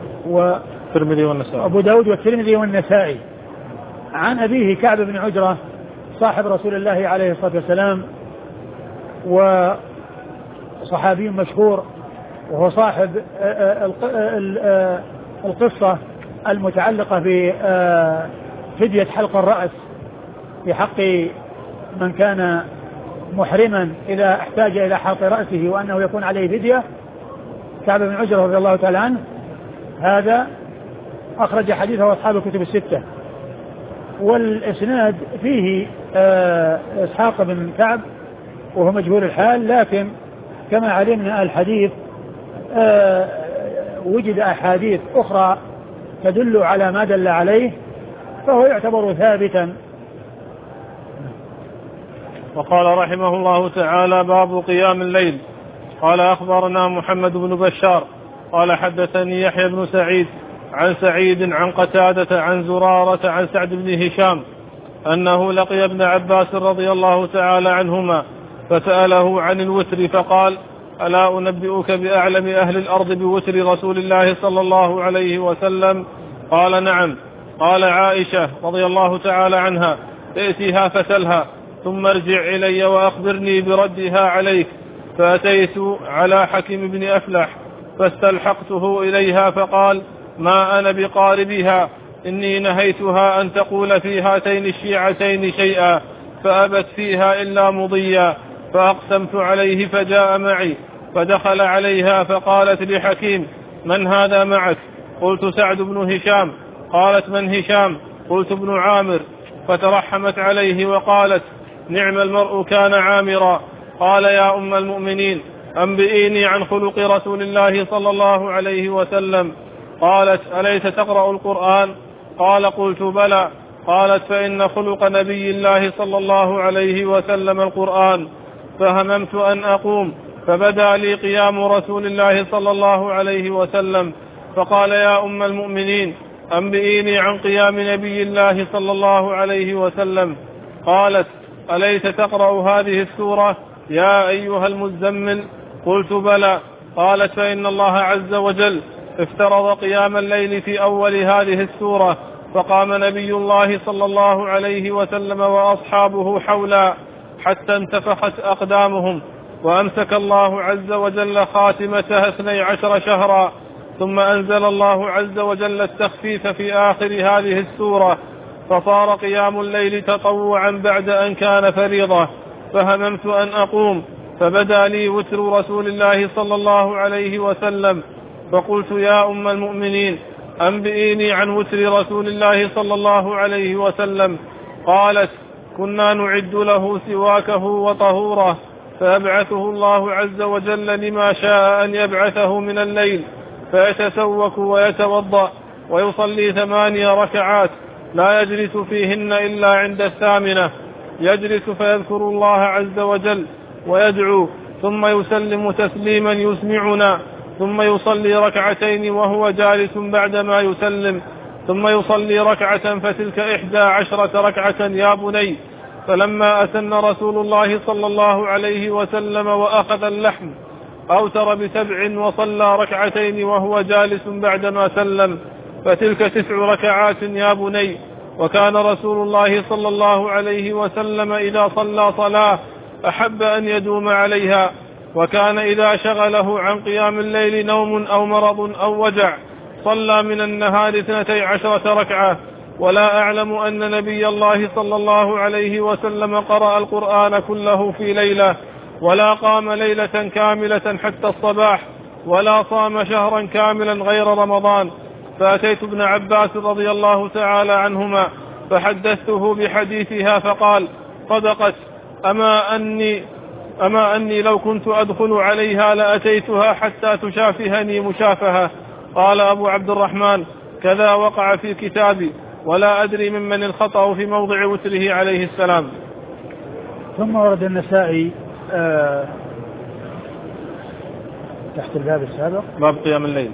والترمذي والنسائي. عن أبيه كعب بن عجرة صاحب رسول الله عليه الصلاة والسلام، وصحابي مشهور، وهو صاحب القصة المتعلقة بفدية حلق الرأس في حق من كان محرما إذا احتاج إلى حلق رأسه وأنه يكون عليه فدية. كعب بن عجرة رضي الله تعالى عنه هذا أخرج حديثه أصحاب الكتب الستة، والإسناد فيه إسحاق بن كعب وهو مجهول الحال، لكن كما علمنا الحديث وجد أحاديث أخرى تدل على ما دل عليه، فهو يعتبر ثابتا. وقال رحمه الله تعالى: باب قيام الليل. قال أخبرنا محمد بن بشار قال حدثني يحيى بن سعيد عن سعيد عن قتادة عن زرارة عن سعد بن هشام أنه لقي ابن عباس رضي الله تعالى عنهما فسأله عن الوتر فقال: ألا أنبئك بأعلم أهل الأرض بوتر رسول الله صلى الله عليه وسلم؟ قال: نعم. قال عائشة رضي الله تعالى عنها: ائتها فسلها ثم ارجع إلي وأخبرني بردها عليك. فأتيت على حكيم بن أفلح فاستلحقته إليها فقال: ما أنا بقاربها، إني نهيتها أن تقول في هاتين الشيعتين شيئا فأبت فيها إلا مضيا، فأقسمت عليه فجاء معي فدخل عليها فقالت لحكيم: من هذا معك؟ قلت: سعد بن هشام. قالت: من هشام؟ قلت: ابن عامر. فترحمت عليه وقالت: نعم المرء كان عامرا. قال: يا أم المؤمنين أنبئيني عن خلق رسول الله صلى الله عليه وسلم. قالت: أليس تقرأ القرآن؟ قال: قلت: بلى. قالت: فإن خلق نبي الله صلى الله عليه وسلم القرآن. فهممت أن أقوم فبدا لي قيام رسول الله صلى الله عليه وسلم، فقال: يا أم المؤمنين أنبئيني عن قيام نبي الله صلى الله عليه وسلم. قالت: أليس تقرأ هذه السورة يا أيها المزمل؟ قلت: بلى. قالت: فإن الله عز وجل افترض قيام الليل في أول هذه السورة، فقام نبي الله صلى الله عليه وسلم وأصحابه حولا حتى انتفخت أقدامهم، وأمسك الله عز وجل خاتمتها 12 شهرا، ثم أنزل الله عز وجل التخفيف في آخر هذه السورة، فصار قيام الليل تطوعا بعد أن كان فريضة، فهممت أن أقوم، فبدا لي وتر رسول الله صلى الله عليه وسلم، فقلت يا أم المؤمنين أنبئيني عن وتر رسول الله صلى الله عليه وسلم. قالت كنا نعد له سواكه وطهوره، فيبعثه الله عز وجل لما شاء أن يبعثه من الليل، فيتسوك ويتوضأ ويصلي 8 ركعات لا يجلس فيهن إلا عند 8، يجلس فيذكر الله عز وجل ويدعو، ثم يسلم تسليما يسمعنا، ثم يصلي 2 وهو جالس بعدما يسلم، ثم يصلي 1 فتلك 11 ركعة يا بني. فلما أسن رسول الله صلى الله عليه وسلم وأخذ اللحم أوتر ب7 وصلى 2 وهو جالس بعدما سلم، فتلك 9 ركعات يا بني. وكان رسول الله صلى الله عليه وسلم إذا صلى صلاة أحب أن يدوم عليها، وكان إذا شغله عن قيام الليل نوم أو مرض أو وجع صلى من النهار 12 ركعة. ولا أعلم أن نبي الله صلى الله عليه وسلم قرأ القرآن كله في ليلة، ولا قام ليلة كاملة حتى الصباح، ولا صام شهرا كاملا غير رمضان. فأتيت ابن عباس رضي الله تعالى عنهما فحدثته بحديثها، فقال صدقت، أما أني لو كنت أدخل عليها لأتيتها حتى تشافهني مشافهة. قال أبو عبد الرحمن كذا وقع في كتابي، ولا أدري ممن الخطأ في موضع وتره عليه السلام. ثم ورد النسائي تحت الباب السابق باب قيام الليل.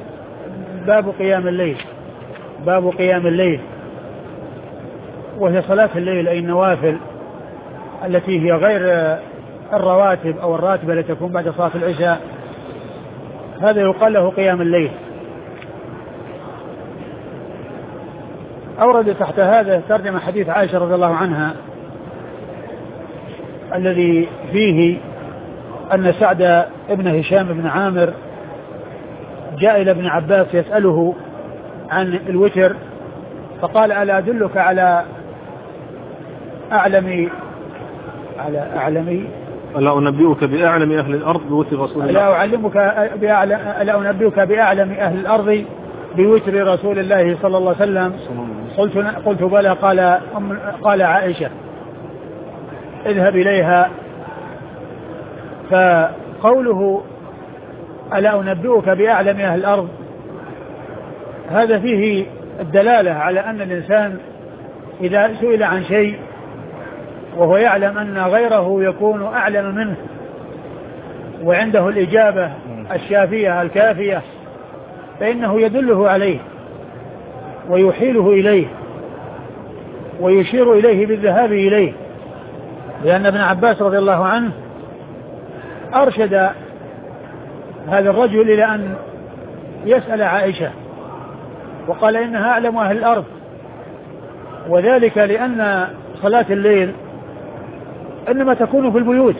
باب قيام الليل وهي صلاة الليل أي النوافل التي هي غير الرواتب أو الراتبة التي تكون بعد صلاة العشاء، هذا يقال له قيام الليل. أورد تحت هذا ترجمة حديث عائشة رضي الله عنها الذي فيه أن سعد ابن هشام بن عامر جاء إلى ابن عباس يسأله عن الوتر، فقال ألا أدلك على أعلم ألا أنبئك بأعلم أهل الأرض بوتر رسول الله؟ ألا أنبئك بأعلم أهل الأرض بوتر رسول الله صلى الله عليه وسلم؟ قلت بلى. قال عائشة اذهب إليها. فقوله ألا أنبئك بأعلم أهل الأرض هذا فيه الدلالة على أن الإنسان إذا سئل عن شيء وهو يعلم أن غيره يكون أعلم منه وعنده الإجابة الشافية الكافية فإنه يدله عليه ويحيله إليه ويشير إليه بالذهاب إليه، لأن ابن عباس رضي الله عنه أرشد هذا الرجل إلى أن يسأل عائشة وقال إنها أعلم أهل الأرض، وذلك لأن صلاة الليل إنما تكون في البيوت،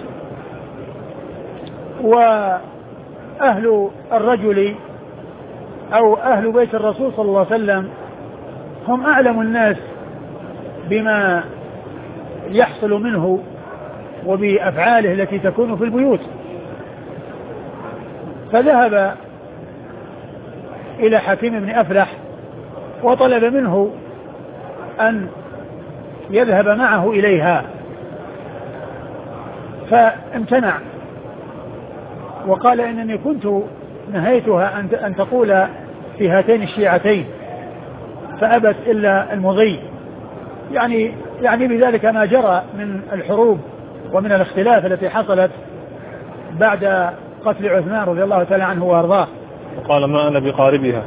وأهل الرجل أو أهل بيت الرسول صلى الله عليه وسلم هم أعلم الناس بما يحصل منه وبأفعاله التي تكون في البيوت. فذهب إلى حكيم بن أفلح وطلب منه أن يذهب معه إليها، فامتنع وقال إنني كنت نهيتها أن تقول في هاتين الشيعتين فأبت إلا المضي، يعني بذلك ما جرى من الحروب ومن الاختلاف التي حصلت بعد قتل عثمان رضي الله تعالى عنه وارضاه، وقال ما أنا بقاربها،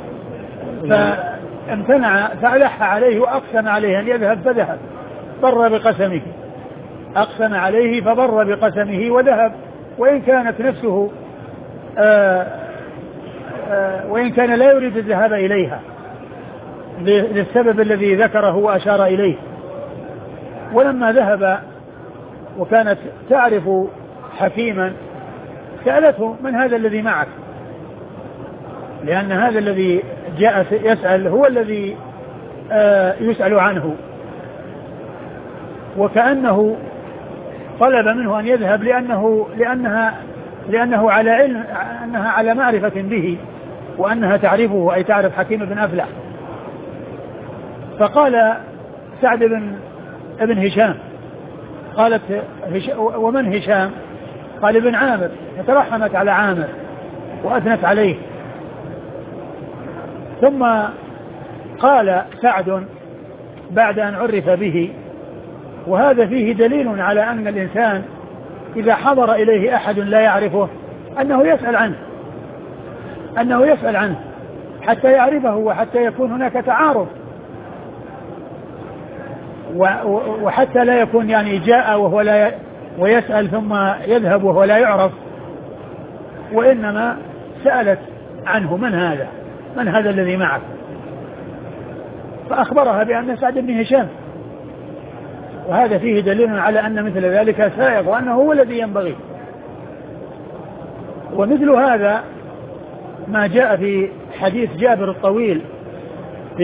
فامتنع فألح عليه وأقسم عليه أن يذهب فذهب، بر بقسمه، أقسم عليه فبر بقسمه وذهب، وإن كانت نفسه وإن كان لا يريد الذهاب إليها للسبب الذي ذكره وأشار إليه. ولما ذهب وكانت تعرف حكيما سألته من هذا الذي معك، لأن هذا الذي جاء يسأل هو الذي يسأل عنه، وكأنه طلب منه أن يذهب لأنه على علم، أنها على معرفة به وأنها تعرفه، أي تعرف حكيم بن أفلح. فقال سعد بن هشام، قالت ومن هشام؟ قال ابن عامر، فترحمت على عامر وأثنت عليه. ثم قال سعد بعد أن عرف به، وهذا فيه دليل على أن الإنسان إذا حضر إليه أحد لا يعرفه أنه يسأل عنه حتى يعرفه وحتى يكون هناك تعارف، وحتى لا يكون يعني جاء وهو ويسأل ثم يذهب وهو لا يعرف، وإنما سألت عنه من هذا الذي معك، فأخبرها بأن سعد بن هشام، وهذا فيه دليل على أن مثل ذلك سائغ وأنه هو الذي ينبغي. ومثل هذا ما جاء في حديث جابر الطويل في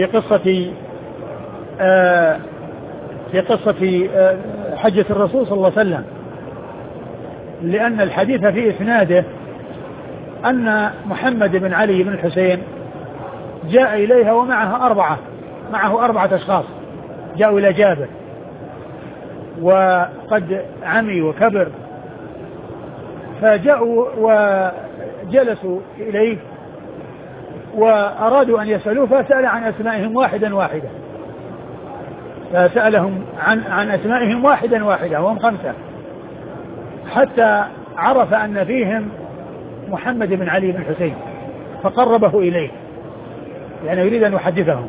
قصة حجة الرسول صلى الله عليه وسلم، لأن الحديث في إسناده أن محمد بن علي بن الحسين جاء إليها ومعه أربعة أشخاص جاءوا إلى جابر وقد عمي وكبر، فجاءوا وجلسوا إليه وأرادوا أن يسألوه، فسأل عن أسمائهم واحدا، فسألهم عن أسمائهم واحدا وهم 5، حتى عرف أن فيهم محمد بن علي بن الحسين فقربه إليه، يعني يريد أن يحدثهم،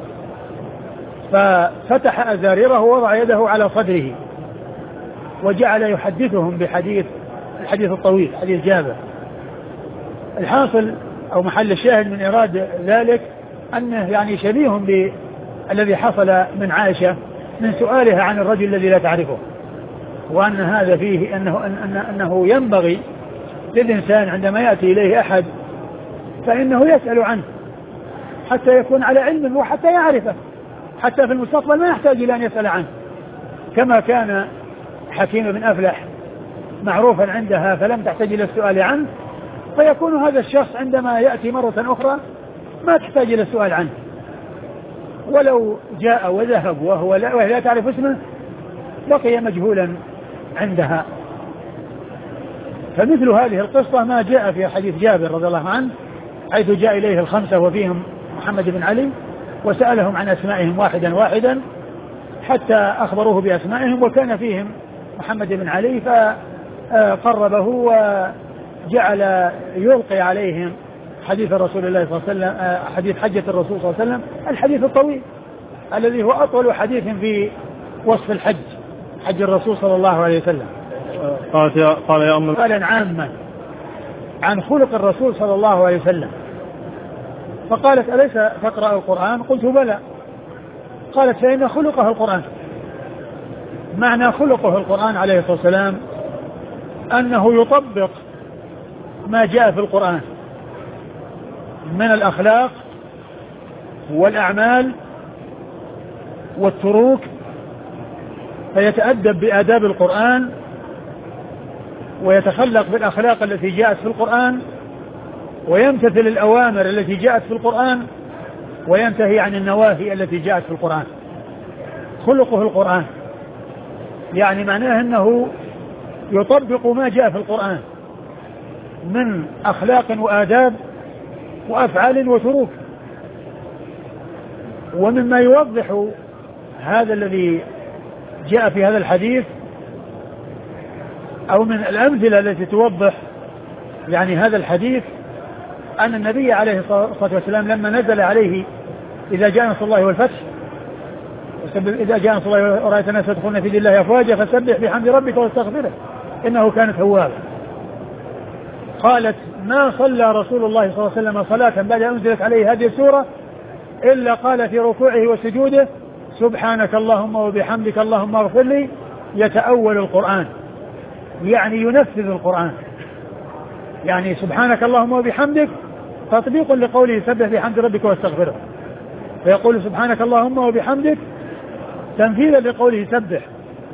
ففتح أزاريره ووضع يده على صدره وجعل يحدثهم الحديث الطويل، حديث جابر. الحاصل أو محل الشاهد من إرادة ذلك أنه يعني شبيه بالذي حصل من عائشة من سؤالها عن الرجل الذي لا تعرفه، وأن هذا فيه أنه ينبغي للإنسان عندما يأتي إليه أحد فإنه يسأل عنه حتى يكون على علم وحتى يعرفه، حتى في المستقبل ما يحتاج إلى أن يسأل عنه، كما كان حكيم بن أفلح معروفا عندها فلم تحتاج إلى السؤال عنه، فيكون هذا الشخص عندما يأتي مرة أخرى ما تحتاج إلى السؤال عنه، ولو جاء وذهب وهي لا تعرف اسمه بقي مجهولا عندها. فمثل هذه القصة ما جاء في حديث جابر رضي الله عنه، حيث جاء إليه 5 وفيهم محمد بن علي وسألهم عن أسمائهم واحدا حتى أخبروه بأسمائهم، وكان فيهم محمد بن علي فقربه وجعل يلقي عليهم حديث رسول الله صلى الله عليه وسلم، حديث حجة الرسول صلى الله عليه وسلم، الحديث الطويل الذي هو أطول حديث في وصف الحج، حج الرسول صلى الله عليه وسلم. قال يا أم سؤالا عاما عن خلق الرسول صلى الله عليه وسلم، فقالت أليس تقرأ القرآن؟ قلت بلى. قالت فإن خلقه القرآن. معنى خلقه القرآن عليه الصلاة والسلام أنه يطبق ما جاء في القرآن من الأخلاق والأعمال والتروك، فيتأدب بآداب القرآن ويتخلق بالأخلاق التي جاءت في القرآن ويمتثل الأوامر التي جاءت في القرآن وينتهي عن النواهي التي جاءت في القرآن. خلقه القرآن يعني معناه أنه يطبق ما جاء في القرآن من أخلاق وآداب وأفعال وتروك. ومما يوضح هذا الذي جاء في هذا الحديث أو من الأمثلة التي توضح يعني هذا الحديث أن النبي عليه الصلاة والسلام لما نزل عليه إذا جاء نصر الله والفتح، إذا جاء نصر الله ورأيت الناس يدخلون في دين الله أفواجا فسبح بحمد ربك واستغفره إنه كان توابا. قالت ما صلى رسول الله صلى الله عليه وسلم صلاة بعد أن أنزلت عليه هذه السورة إلا قال في ركوعه وسجوده سبحانك اللهم وبحمدك اللهم اغفر لي، يتأول القرآن يعني ينفذ القرآن، يعني سبحانك اللهم وبحمدك تطبيق لقوله سبح بحمد ربك واستغفره، فيقول سبحانك اللهم وبحمدك تنفيذا لقوله سبح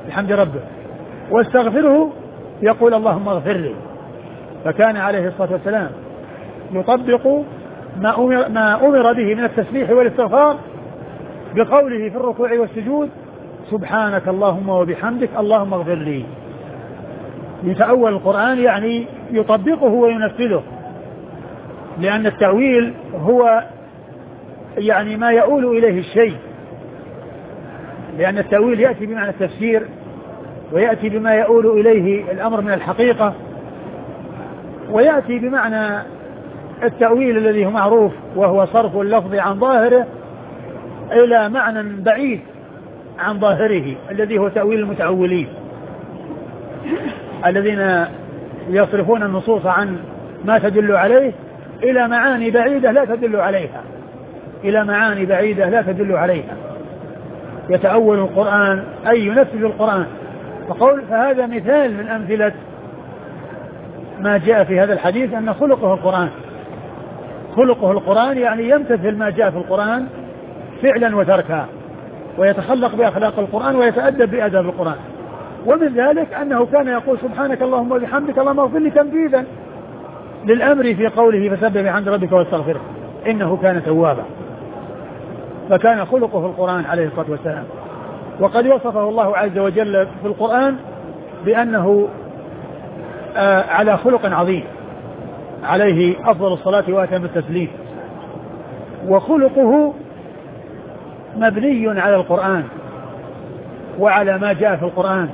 بحمد ربه، واستغفره يقول اللهم اغفر لي. فكان عليه الصلاة والسلام يطبق ما أمر به من التسبيح والاستغفار بقوله في الركوع والسجود سبحانك اللهم وبحمدك اللهم اغفر لي. يتأول القرآن يعني يطبقه وينفذه، لأن التأويل هو يعني ما يؤول إليه الشيء، لأن التأويل يأتي بمعنى التفسير ويأتي بما يؤول إليه الأمر من الحقيقة، ويأتي بمعنى التأويل الذي هو معروف وهو صرف اللفظ عن ظاهره إلى معنى بعيد عن ظاهره الذي هو تأويل المتأولين الذين يصرفون النصوص عن ما تدل عليه إلى معاني بعيدة لا تدل عليها، إلى معاني بعيدة لا تدل عليها. يتأول القرآن أي ينفذ القرآن. فهذا مثال من أمثلة ما جاء في هذا الحديث أن خلقه القرآن. خلقه القرآن يعني يمتثل ما جاء في القرآن فعلا وتركا، ويتخلق بأخلاق القرآن ويتأدب بأدب القرآن. ومن ذلك أنه كان يقول سبحانك اللهم وبحمدك اللهم اغفر لي تنفيذا للأمر في قوله فسبح بحمد ربك واستغفره إنه كان توابا. فكان خلقه في القرآن عليه الصلاة والسلام. وقد وصفه الله عز وجل في القرآن بأنه على خلق عظيم عليه أفضل الصلاة وأتم التسليم. وخلقه مبني على القرآن وعلى ما جاء في القرآن،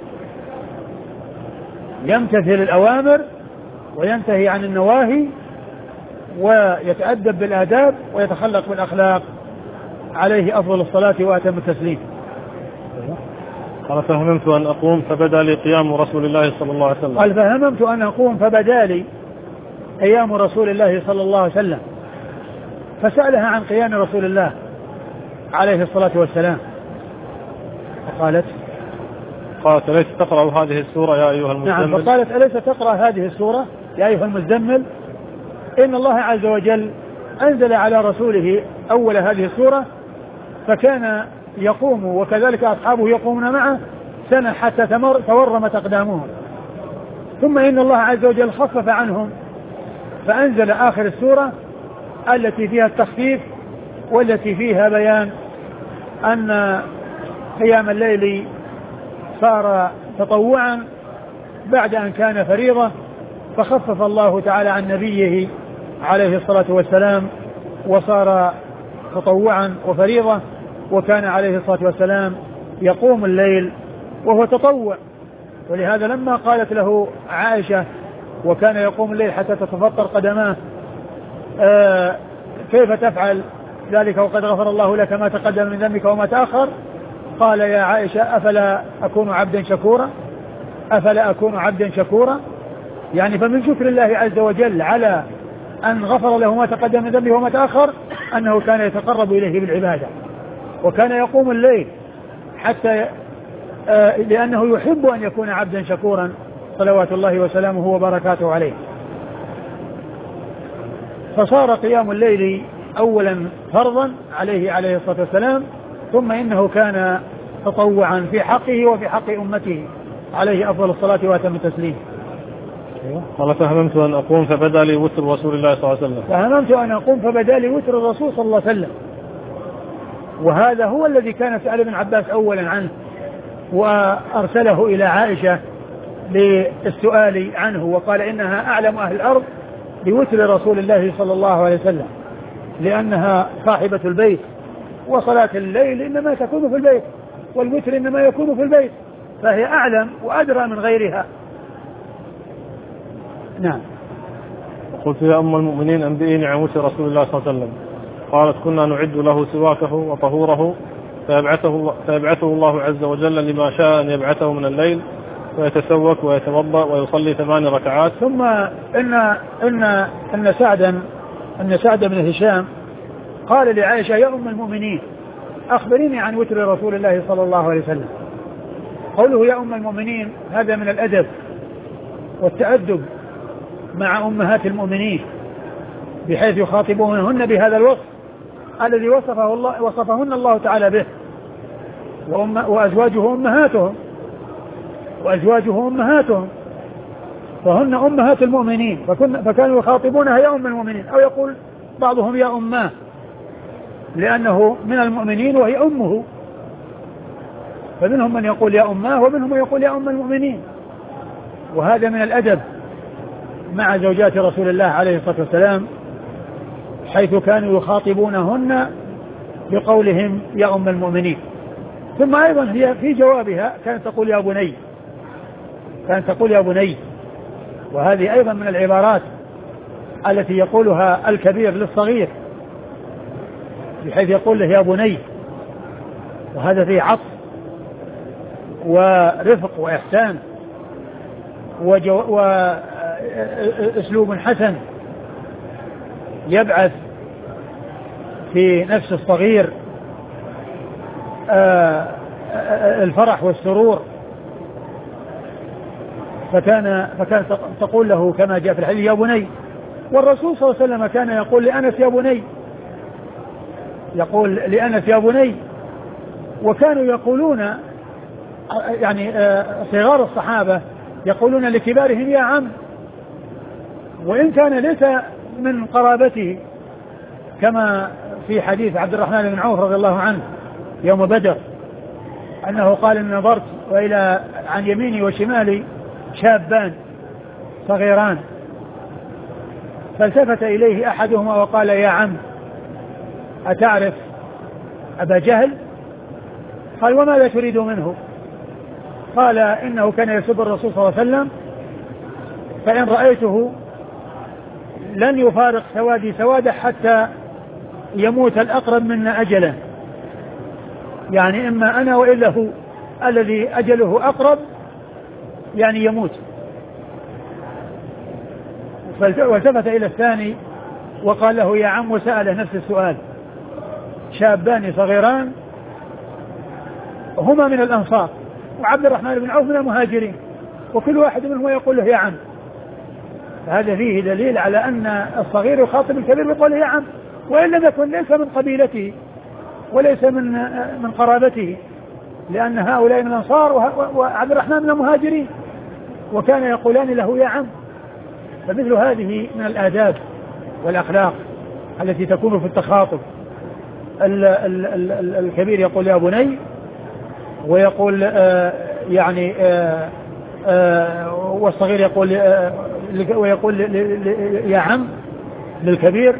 يمتثل الأوامر وينتهي عن النواهي ويتأدب بالآداب ويتخلق بالأخلاق عليه أفضل الصلاة وأتم التسليم. قال فهممت أن أقوم فبدا لي قيام رسول الله صلى الله عليه وسلم. قال فهممت أن أقوم فبدا لي قيام رسول الله صلى الله عليه وسلم، فسألها عن قيام رسول الله عليه الصلاة والسلام فقالت أليس تقرأ هذه السورة يا أيها المزمل؟ نعم، فقالت أليس تقرأ هذه السورة يا أيها المزمل؟ إن الله عز وجل أنزل على رسوله أول هذه السورة فكان يقوم وكذلك أصحابه يقومون معه سنة حتى تورمت أقدامهم، ثم إن الله عز وجل خفف عنهم فأنزل آخر السورة التي فيها التخفيف والتي فيها بيان أن قيام الليل صار تطوعا بعد أن كان فريضة، فخفف الله تعالى عن نبيه عليه الصلاة والسلام وصار تطوعا وفريضة، وكان عليه الصلاة والسلام يقوم الليل وهو تطوع. ولهذا لما قالت له عائشة وكان يقوم الليل حتى تتفطر قدماه كيف تفعل ذلك وقد غفر الله لك ما تقدم من ذنبك وما تأخر؟ قال يا عائشة أفلا أكون عبدا شكورا، أفلا أكون عبدا شكورا. يعني فمن شكر الله عز وجل على أن غفر له ما تقدم من ذنبه وما تأخر أنه كان يتقرب إليه بالعبادة وكان يقوم الليل حتى لأنه يحب أن يكون عبدا شكورا صلوات الله وسلامه وبركاته عليه. فصار قيام الليل أولا فرضا عليه الصلاة والسلام، ثم إنه كان تطوعا في حقه وفي حق أمته عليه أفضل الصلاة وأتم التسليم. قال فهممت أن أقوم فبدا لي وتر رسول الله صلى الله عليه وسلم. فهممت أن أقوم فبدا لي وتر الرسول صلى الله عليه وسلم، وهذا هو الذي كان سأل ابن عباس أولا عنه وأرسله إلى عائشة للسؤال عنه وقال إنها أعلم أهل الأرض بوتر رسول الله صلى الله عليه وسلم لأنها صاحبة البيت، وصلاة الليل إنما تكون في البيت والوتر إنما يكون في البيت، فهي أعلم وأدرى من غيرها. نعم. قلت يا أم المؤمنين أنبئيني عن وتر رسول الله صلى الله عليه وسلم. قالت كنا نعد له سواكه وطهوره فيبعثه الله عز وجل لما شاء أن يبعثه من الليل ويتسوك ويتوضأ ويصلي 8 ركعات. ثم إن سعد بن هشام قال لعائشة يا أم المؤمنين أخبريني عن وتر رسول الله صلى الله عليه وسلم. قوله يا أم المؤمنين هذا من الأدب والتأدب مع أمهات المؤمنين بحيث يخاطبونهن بهذا الوصف الذي وصفهن الله تعالى به، وأزواجه أمهاتهم وأزواجه أمهاتهم، فهن أمهات المؤمنين، فكانوا يخاطبونها يا أم المؤمنين، أو يقول بعضهم يا أماه لأنه من المؤمنين وهي أمه، فمنهم من يقول يا أماه ومنهم من يقول يا أم المؤمنين. وهذا من الأدب مع زوجات رسول الله عليه الصلاة والسلام، حيث كانوا يخاطبونهن بقولهم يا أم المؤمنين. ثم أيضا هي في جوابها كانت تقول يا بني، كانت تقول يا بني، وهذه أيضا من العبارات التي يقولها الكبير للصغير، بحيث يقول له يا بني، وهذا فيه عطف ورفق وإحسان وأسلوب حسن يبعث في نفس الصغير الفرح والسرور. فكان تقول له كما جاء في الحديث يا بني. والرسول صلى الله عليه وسلم كان يقول لأنس يا بني، يقول لأنس يا بني. وكانوا يقولون يعني صغار الصحابة يقولون لكبارهم يا عم، وإن كان ليس من قرابته، كما في حديث عبد الرحمن بن عوف رضي الله عنه يوم بدر أنه قال إن نظرت وإلى عن يميني وشمالي شابان صغيران، فالتفت إليه أحدهما وقال يا عم أتعرف أبا جهل؟ قال وماذا تريد منه؟ قال إنه كان يسب الرسول صلى الله عليه وسلم، فإن رأيته لن يفارق سوادي سواده حتى يموت الأقرب منا أجلا، يعني إما أنا وإلا هو الذي أجله أقرب يعني يموت. والتفت إلى الثاني وقال له يا عم، وسأله نفس السؤال. شابان صغيران هما من الأنصار، وعبد الرحمن بن عوف من المهاجرين، وكل واحد منهم يقول له يا عم. هذا فيه دليل على أن الصغير يخاطب الكبير بقوله يا عم، وإن لم يكن ليس من قبيلته وليس من قرابته، لأن هؤلاء من الأنصار وعبد الرحمن من المهاجرين، وكان يقولان له يا عم. فمثل هذه من الآداب والأخلاق التي تكون في التخاطب. الكبير يقول يا بني، ويقول يعني والصغير يقول ويقول يا عم للكبير.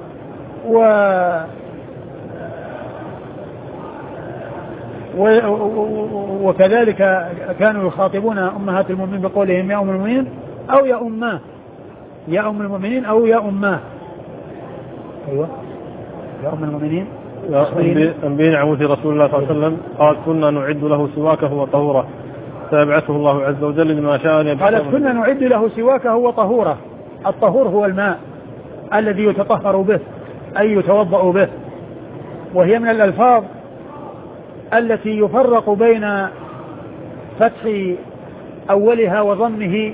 وكذلك كانوا يخاطبون أمهات المؤمنين بقولهم يا أم المؤمنين أو يا أماه، يا أم المؤمنين أو يا أماه. أيوة يا أم المؤمنين. أنبئنا عن رسول الله صلى الله عليه وسلم قال كنا نعد له سواكه وطهوره فيبعثه الله عز وجل لما شاء أن يبعثه. قالت كنا نعد له سواكه وطهوره. الطهور هو الماء الذي يتطهر به أي يتوضأ به، وهي من الألفاظ التي يفرق بين فتح أولها وضمه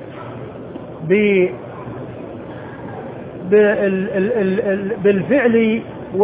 بالفعل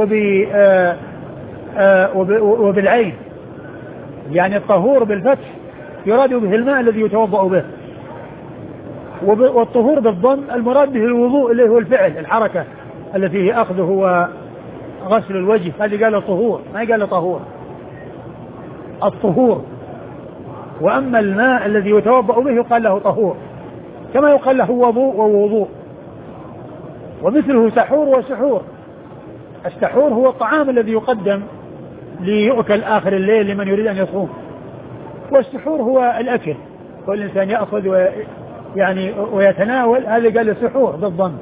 وبالعين. يعني الطهور بالفتح يراد به الماء الذي يتوضأ به، والطهور بالضم المراد به الوضوء اللي هو الفعل الحركة التي هي أخذه وغسل الوجه. هذه قال طهور، ما قال طهور، الطهور. وأما الماء الذي يتوضأ به يقال له طهور، كما يقال له وضوء ووضوء. ومثله سحور وسحور. السحور هو الطعام الذي يقدم ليؤكل آخر الليل لمن يريد أن يصوم، والسحور هو الأكل، والإنسان يأخذ يعني ويتناول، هذا قال السحور بالضم.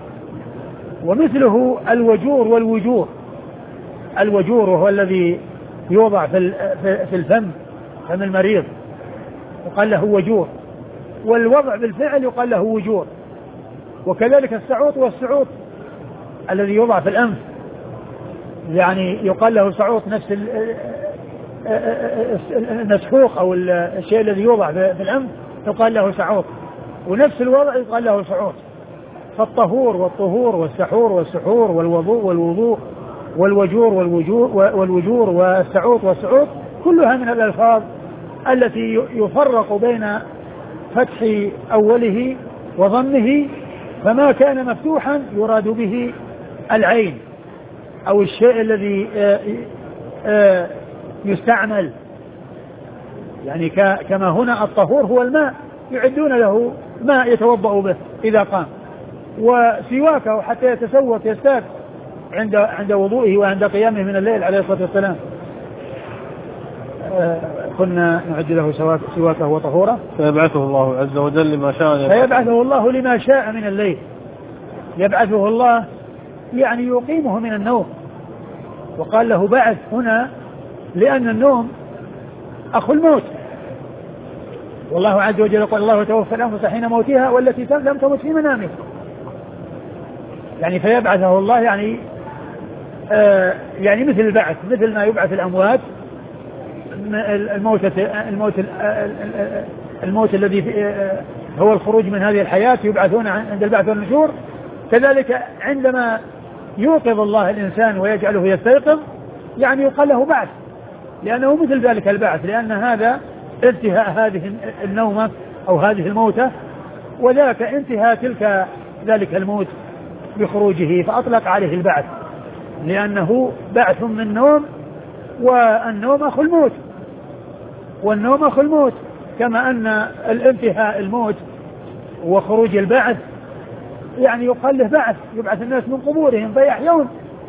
ومثله الوجور والوجور. الوجور هو الذي يوضع في الفم، فم المريض يقال له وجور، والوضع بالفعل يقال له وجور. وكذلك السعوط والسعوط الذي يوضع في الأنف، يعني يقال له سعوط، نفس المسحوق أو الشيء الذي يوضع في الأنف يقال له سعوط، ونفس الوضع يقال له سعوط. فالطهور والطهور والسحور والسحور والوضوء والوضوء والوجور والوجور والسعوط والسعوط كلها من الألفاظ التي يفرق بين فتح أوله وضمه، فما كان مفتوحا يراد به العين أو الشيء الذي يستعمل، يعني كما هنا الطهور هو الماء، يعدون له ماء يتوضأ به إذا قام، وسواكه حتى يتسوق يستاك عند وضوئه وعند قيامه من الليل عليه الصلاة والسلام. كنا نعد له سواكه وطهوره، فيبعثه الله عز وجل لما شاء، فيبعثه الله لما شاء من الليل، يبعثه الله يعني يقيمه من النوم. وقال له بعث هنا لأن النوم أخو الموت، والله عز وجل قال الله توفى الأنفس حين موتها والتي لم تمت في منامها، يعني فيبعثه الله يعني مثل البعث، مثل ما يبعث الأموات، الموت الذي هو الخروج من هذه الحياة يبعثون عند البعث والنشور، كذلك عندما يوقظ الله الإنسان ويجعله يستيقظ يعني يقال له بعث، لأنه مثل ذلك البعث، لأن هذا انتهاء هذه النومة أو هذه الموتة، وذاك انتهاء ذلك الموت بخروجه، فأطلق عليه البعث لأنه بعث من نوم، والنوم أخو الموت، والنوم أخو الموت، كما أن الانتهاء الموت وخروج البعث يعني يقال له بعث، يبعث الناس من قبورهم فيحيون،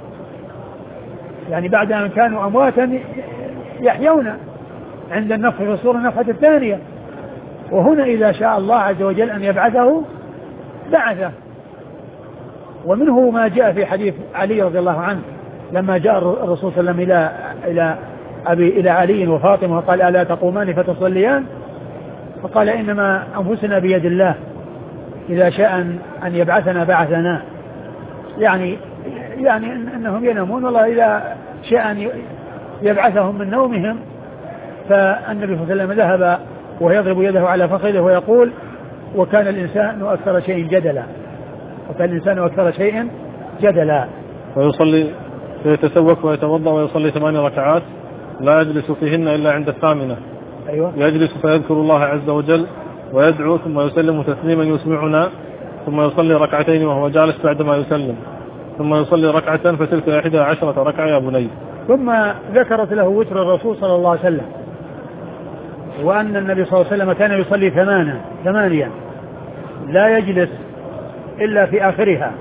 يعني بعد أن كانوا أمواتا يحيون عند النفخ في الصور النفخة الثانية. وهنا إذا شاء الله عز وجل أن يبعثه بعثه. ومنه ما جاء في حديث علي رضي الله عنه لما جاء الرسول صلى الله عليه وسلم إلى علي وفاطمة وقال ألا تقومان فتصليان، فقال إنما أنفسنا بيد الله إذا شاء أن يبعثنا بعثنا، يعني أنهم ينامون، والله إذا شاء أن يبعثهم من نومهم. فالنبي صلى الله عليه وسلم ذهب ويضرب يده على فخذه ويقول وكان الإنسان أكثر شيء جدلا، وكان الإنسان أكثر شيء جدلا. ويصلي فيتسوك ويتوضأ ويصلي 8 ركعات لا يجلس فيهن إلا عند 8. أيوة. يجلس فيذكر الله عز وجل ويدعو ثم يسلم تسليما يسمعنا، ثم يصلي 2 ركعتين وهو جالس بعدما يسلم، ثم يصلي 1 ركعة فتلك 11 ركعة يا بني. ثم ذكرت له وتر الرسول صلى الله عليه وسلم، وأن النبي صلى الله عليه وسلم كان يصلي 8 لا يجلس إلا في آخرها،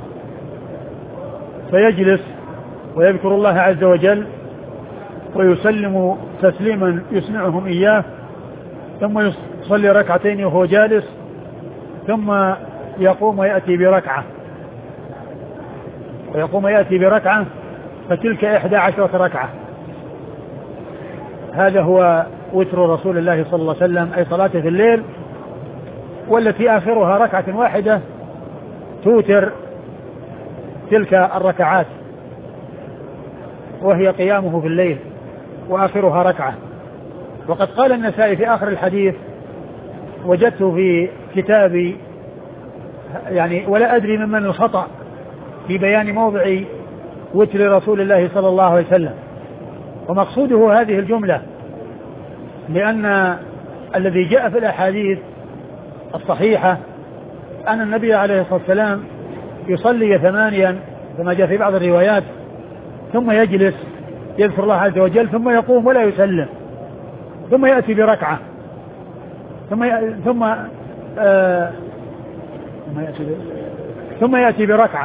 فيجلس ويذكر الله عز وجل ويسلم تسليما يسمعهم إياه، ثم يصلي 2 ركعتين وهو جالس، ثم يقوم ويأتي بركعة فتلك 11 ركعة. هذا هو وتر رسول الله صلى الله عليه وسلم، أي صلاته في الليل، والتي آخرها 1 ركعة توتر تلك الركعات، وهي قيامه في الليل وآخرها 1 ركعة. وقد قال النسائي في آخر الحديث وجدته في كتابي يعني ولا أدري ممن الخطأ في بيان موضع وتر رسول الله صلى الله عليه وسلم، ومقصوده هذه الجملة، لأن الذي جاء في الأحاديث الصحيحة أن النبي عليه الصلاة والسلام يصلي 8 كما جاء في بعض الروايات، ثم يجلس يذكر الله عز وجل، ثم يقوم ولا يسلم، ثم يأتي بركعة، ثم يأتي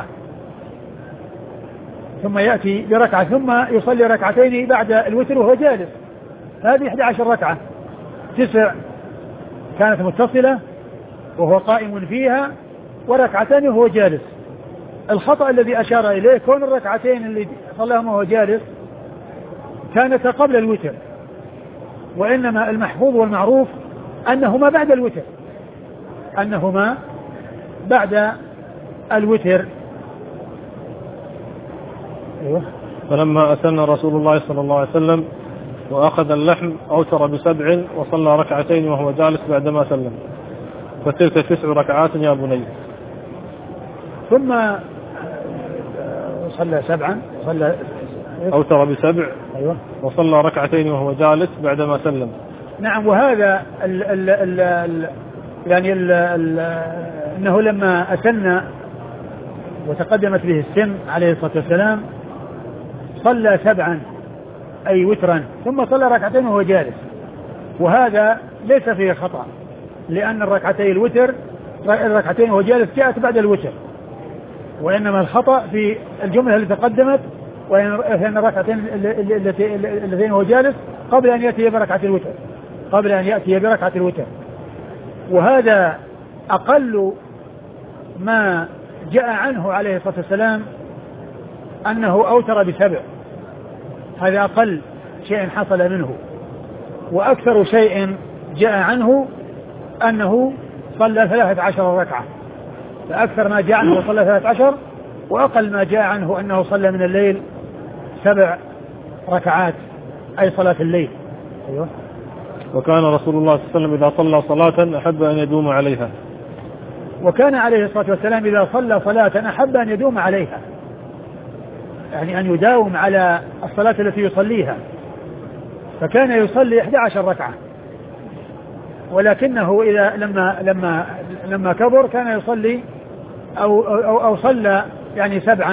بركعة، ثم يصلي 2 ركعتين بعد الوتر وهو جالس. هذه 11 ركعة، 9 كانت متصلة وهو قائم فيها، و2 وهو جالس. الخطأ الذي أشار إليه كون 2 ركعتين اللي صلاهم وهو جالس كانت قبل الوتر، وإنما المحفوظ والمعروف أنهما بعد الوتر. أيوه. فلما أسن رسول الله صلى الله عليه وسلم وأخذ اللحم أوتر ب7 وصلى 2 ركعتين وهو جالس بعدما سلم، فتلك 9 ركعات يا بني. ثم صلى 7 أوتر ب7. أيوة. وصلى 2 ركعتين وهو جالس بعدما سلم، نعم. وهذا يعني أنه لما أسن وتقدمت به السن عليه الصلاة والسلام صلى 7 أي وترا ثم صلى 2 وهو جالس، وهذا ليس فيه خطأ، لأن الركعتين وهو جالس جاءت بعد الوتر، وإنما الخطأ في الجملة التي تقدمت، وإن الركعتين اللتين وهو جالس قبل أن يأتي بركعة الوتر، وهذا أقل ما جاء عنه عليه الصلاة والسلام أنه أوتر ب7، هذا أقل شيء حصل منه، وأكثر شيء جاء عنه أنه صلى 13 ركعة، فأكثر ما جاء عنه صلى 13، وأقل ما جاء عنه أنه صلى من الليل 7 ركعات أي صلاة الليل. أيوه. وكان رسول الله صلى الله عليه وسلم إذا صلى صلاة أحب أن يدوم عليها. وكان عليه الصلاة والسلام إذا صلى صلاة أحب أن يدوم عليها، يعني أن يداوم على الصلاة التي يصليها، فكان يصلي 11 ركعة، ولكنه إذا لما كبر كان يصلي أو صلى يعني 7،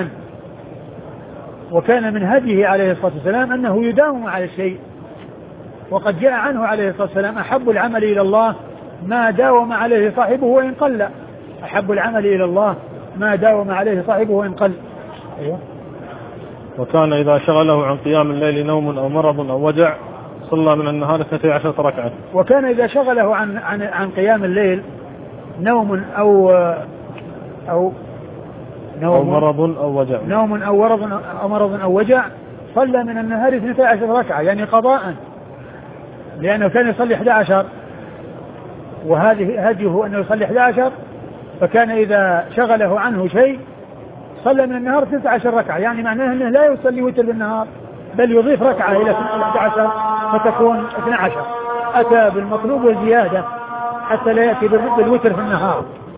وكان من هديه عليه الصلاة والسلام أنه يداوم على الشيء، وقد جاء عنه عليه الصلاة والسلام أحب العمل إلى الله ما داوم عليه صاحبه وإن قل، أحب العمل إلى الله ما داوم عليه صاحبه وإن قل. أيوه. وكان إذا شغله عن قيام الليل نوم أو مرض أو وجع صلى من النهار 12 ركعة. وكان إذا شغله عن قيام الليل نوم أو مرض أو وجع صلى من النهار 12 ركعة يعني قضاء، لأنه كان يصلي 11، وهذه هديه أنه يصلي 11، فكان إذا شغله عنه شيء صلى من النهار 19 ركعة، يعني معناه أنه لا يصلي وتر بالنهار بل يضيف ركعة إلى 11 فتكون 12، أتى بالمطلوب والزيادة حتى لا يأتي بالوتر في النهار.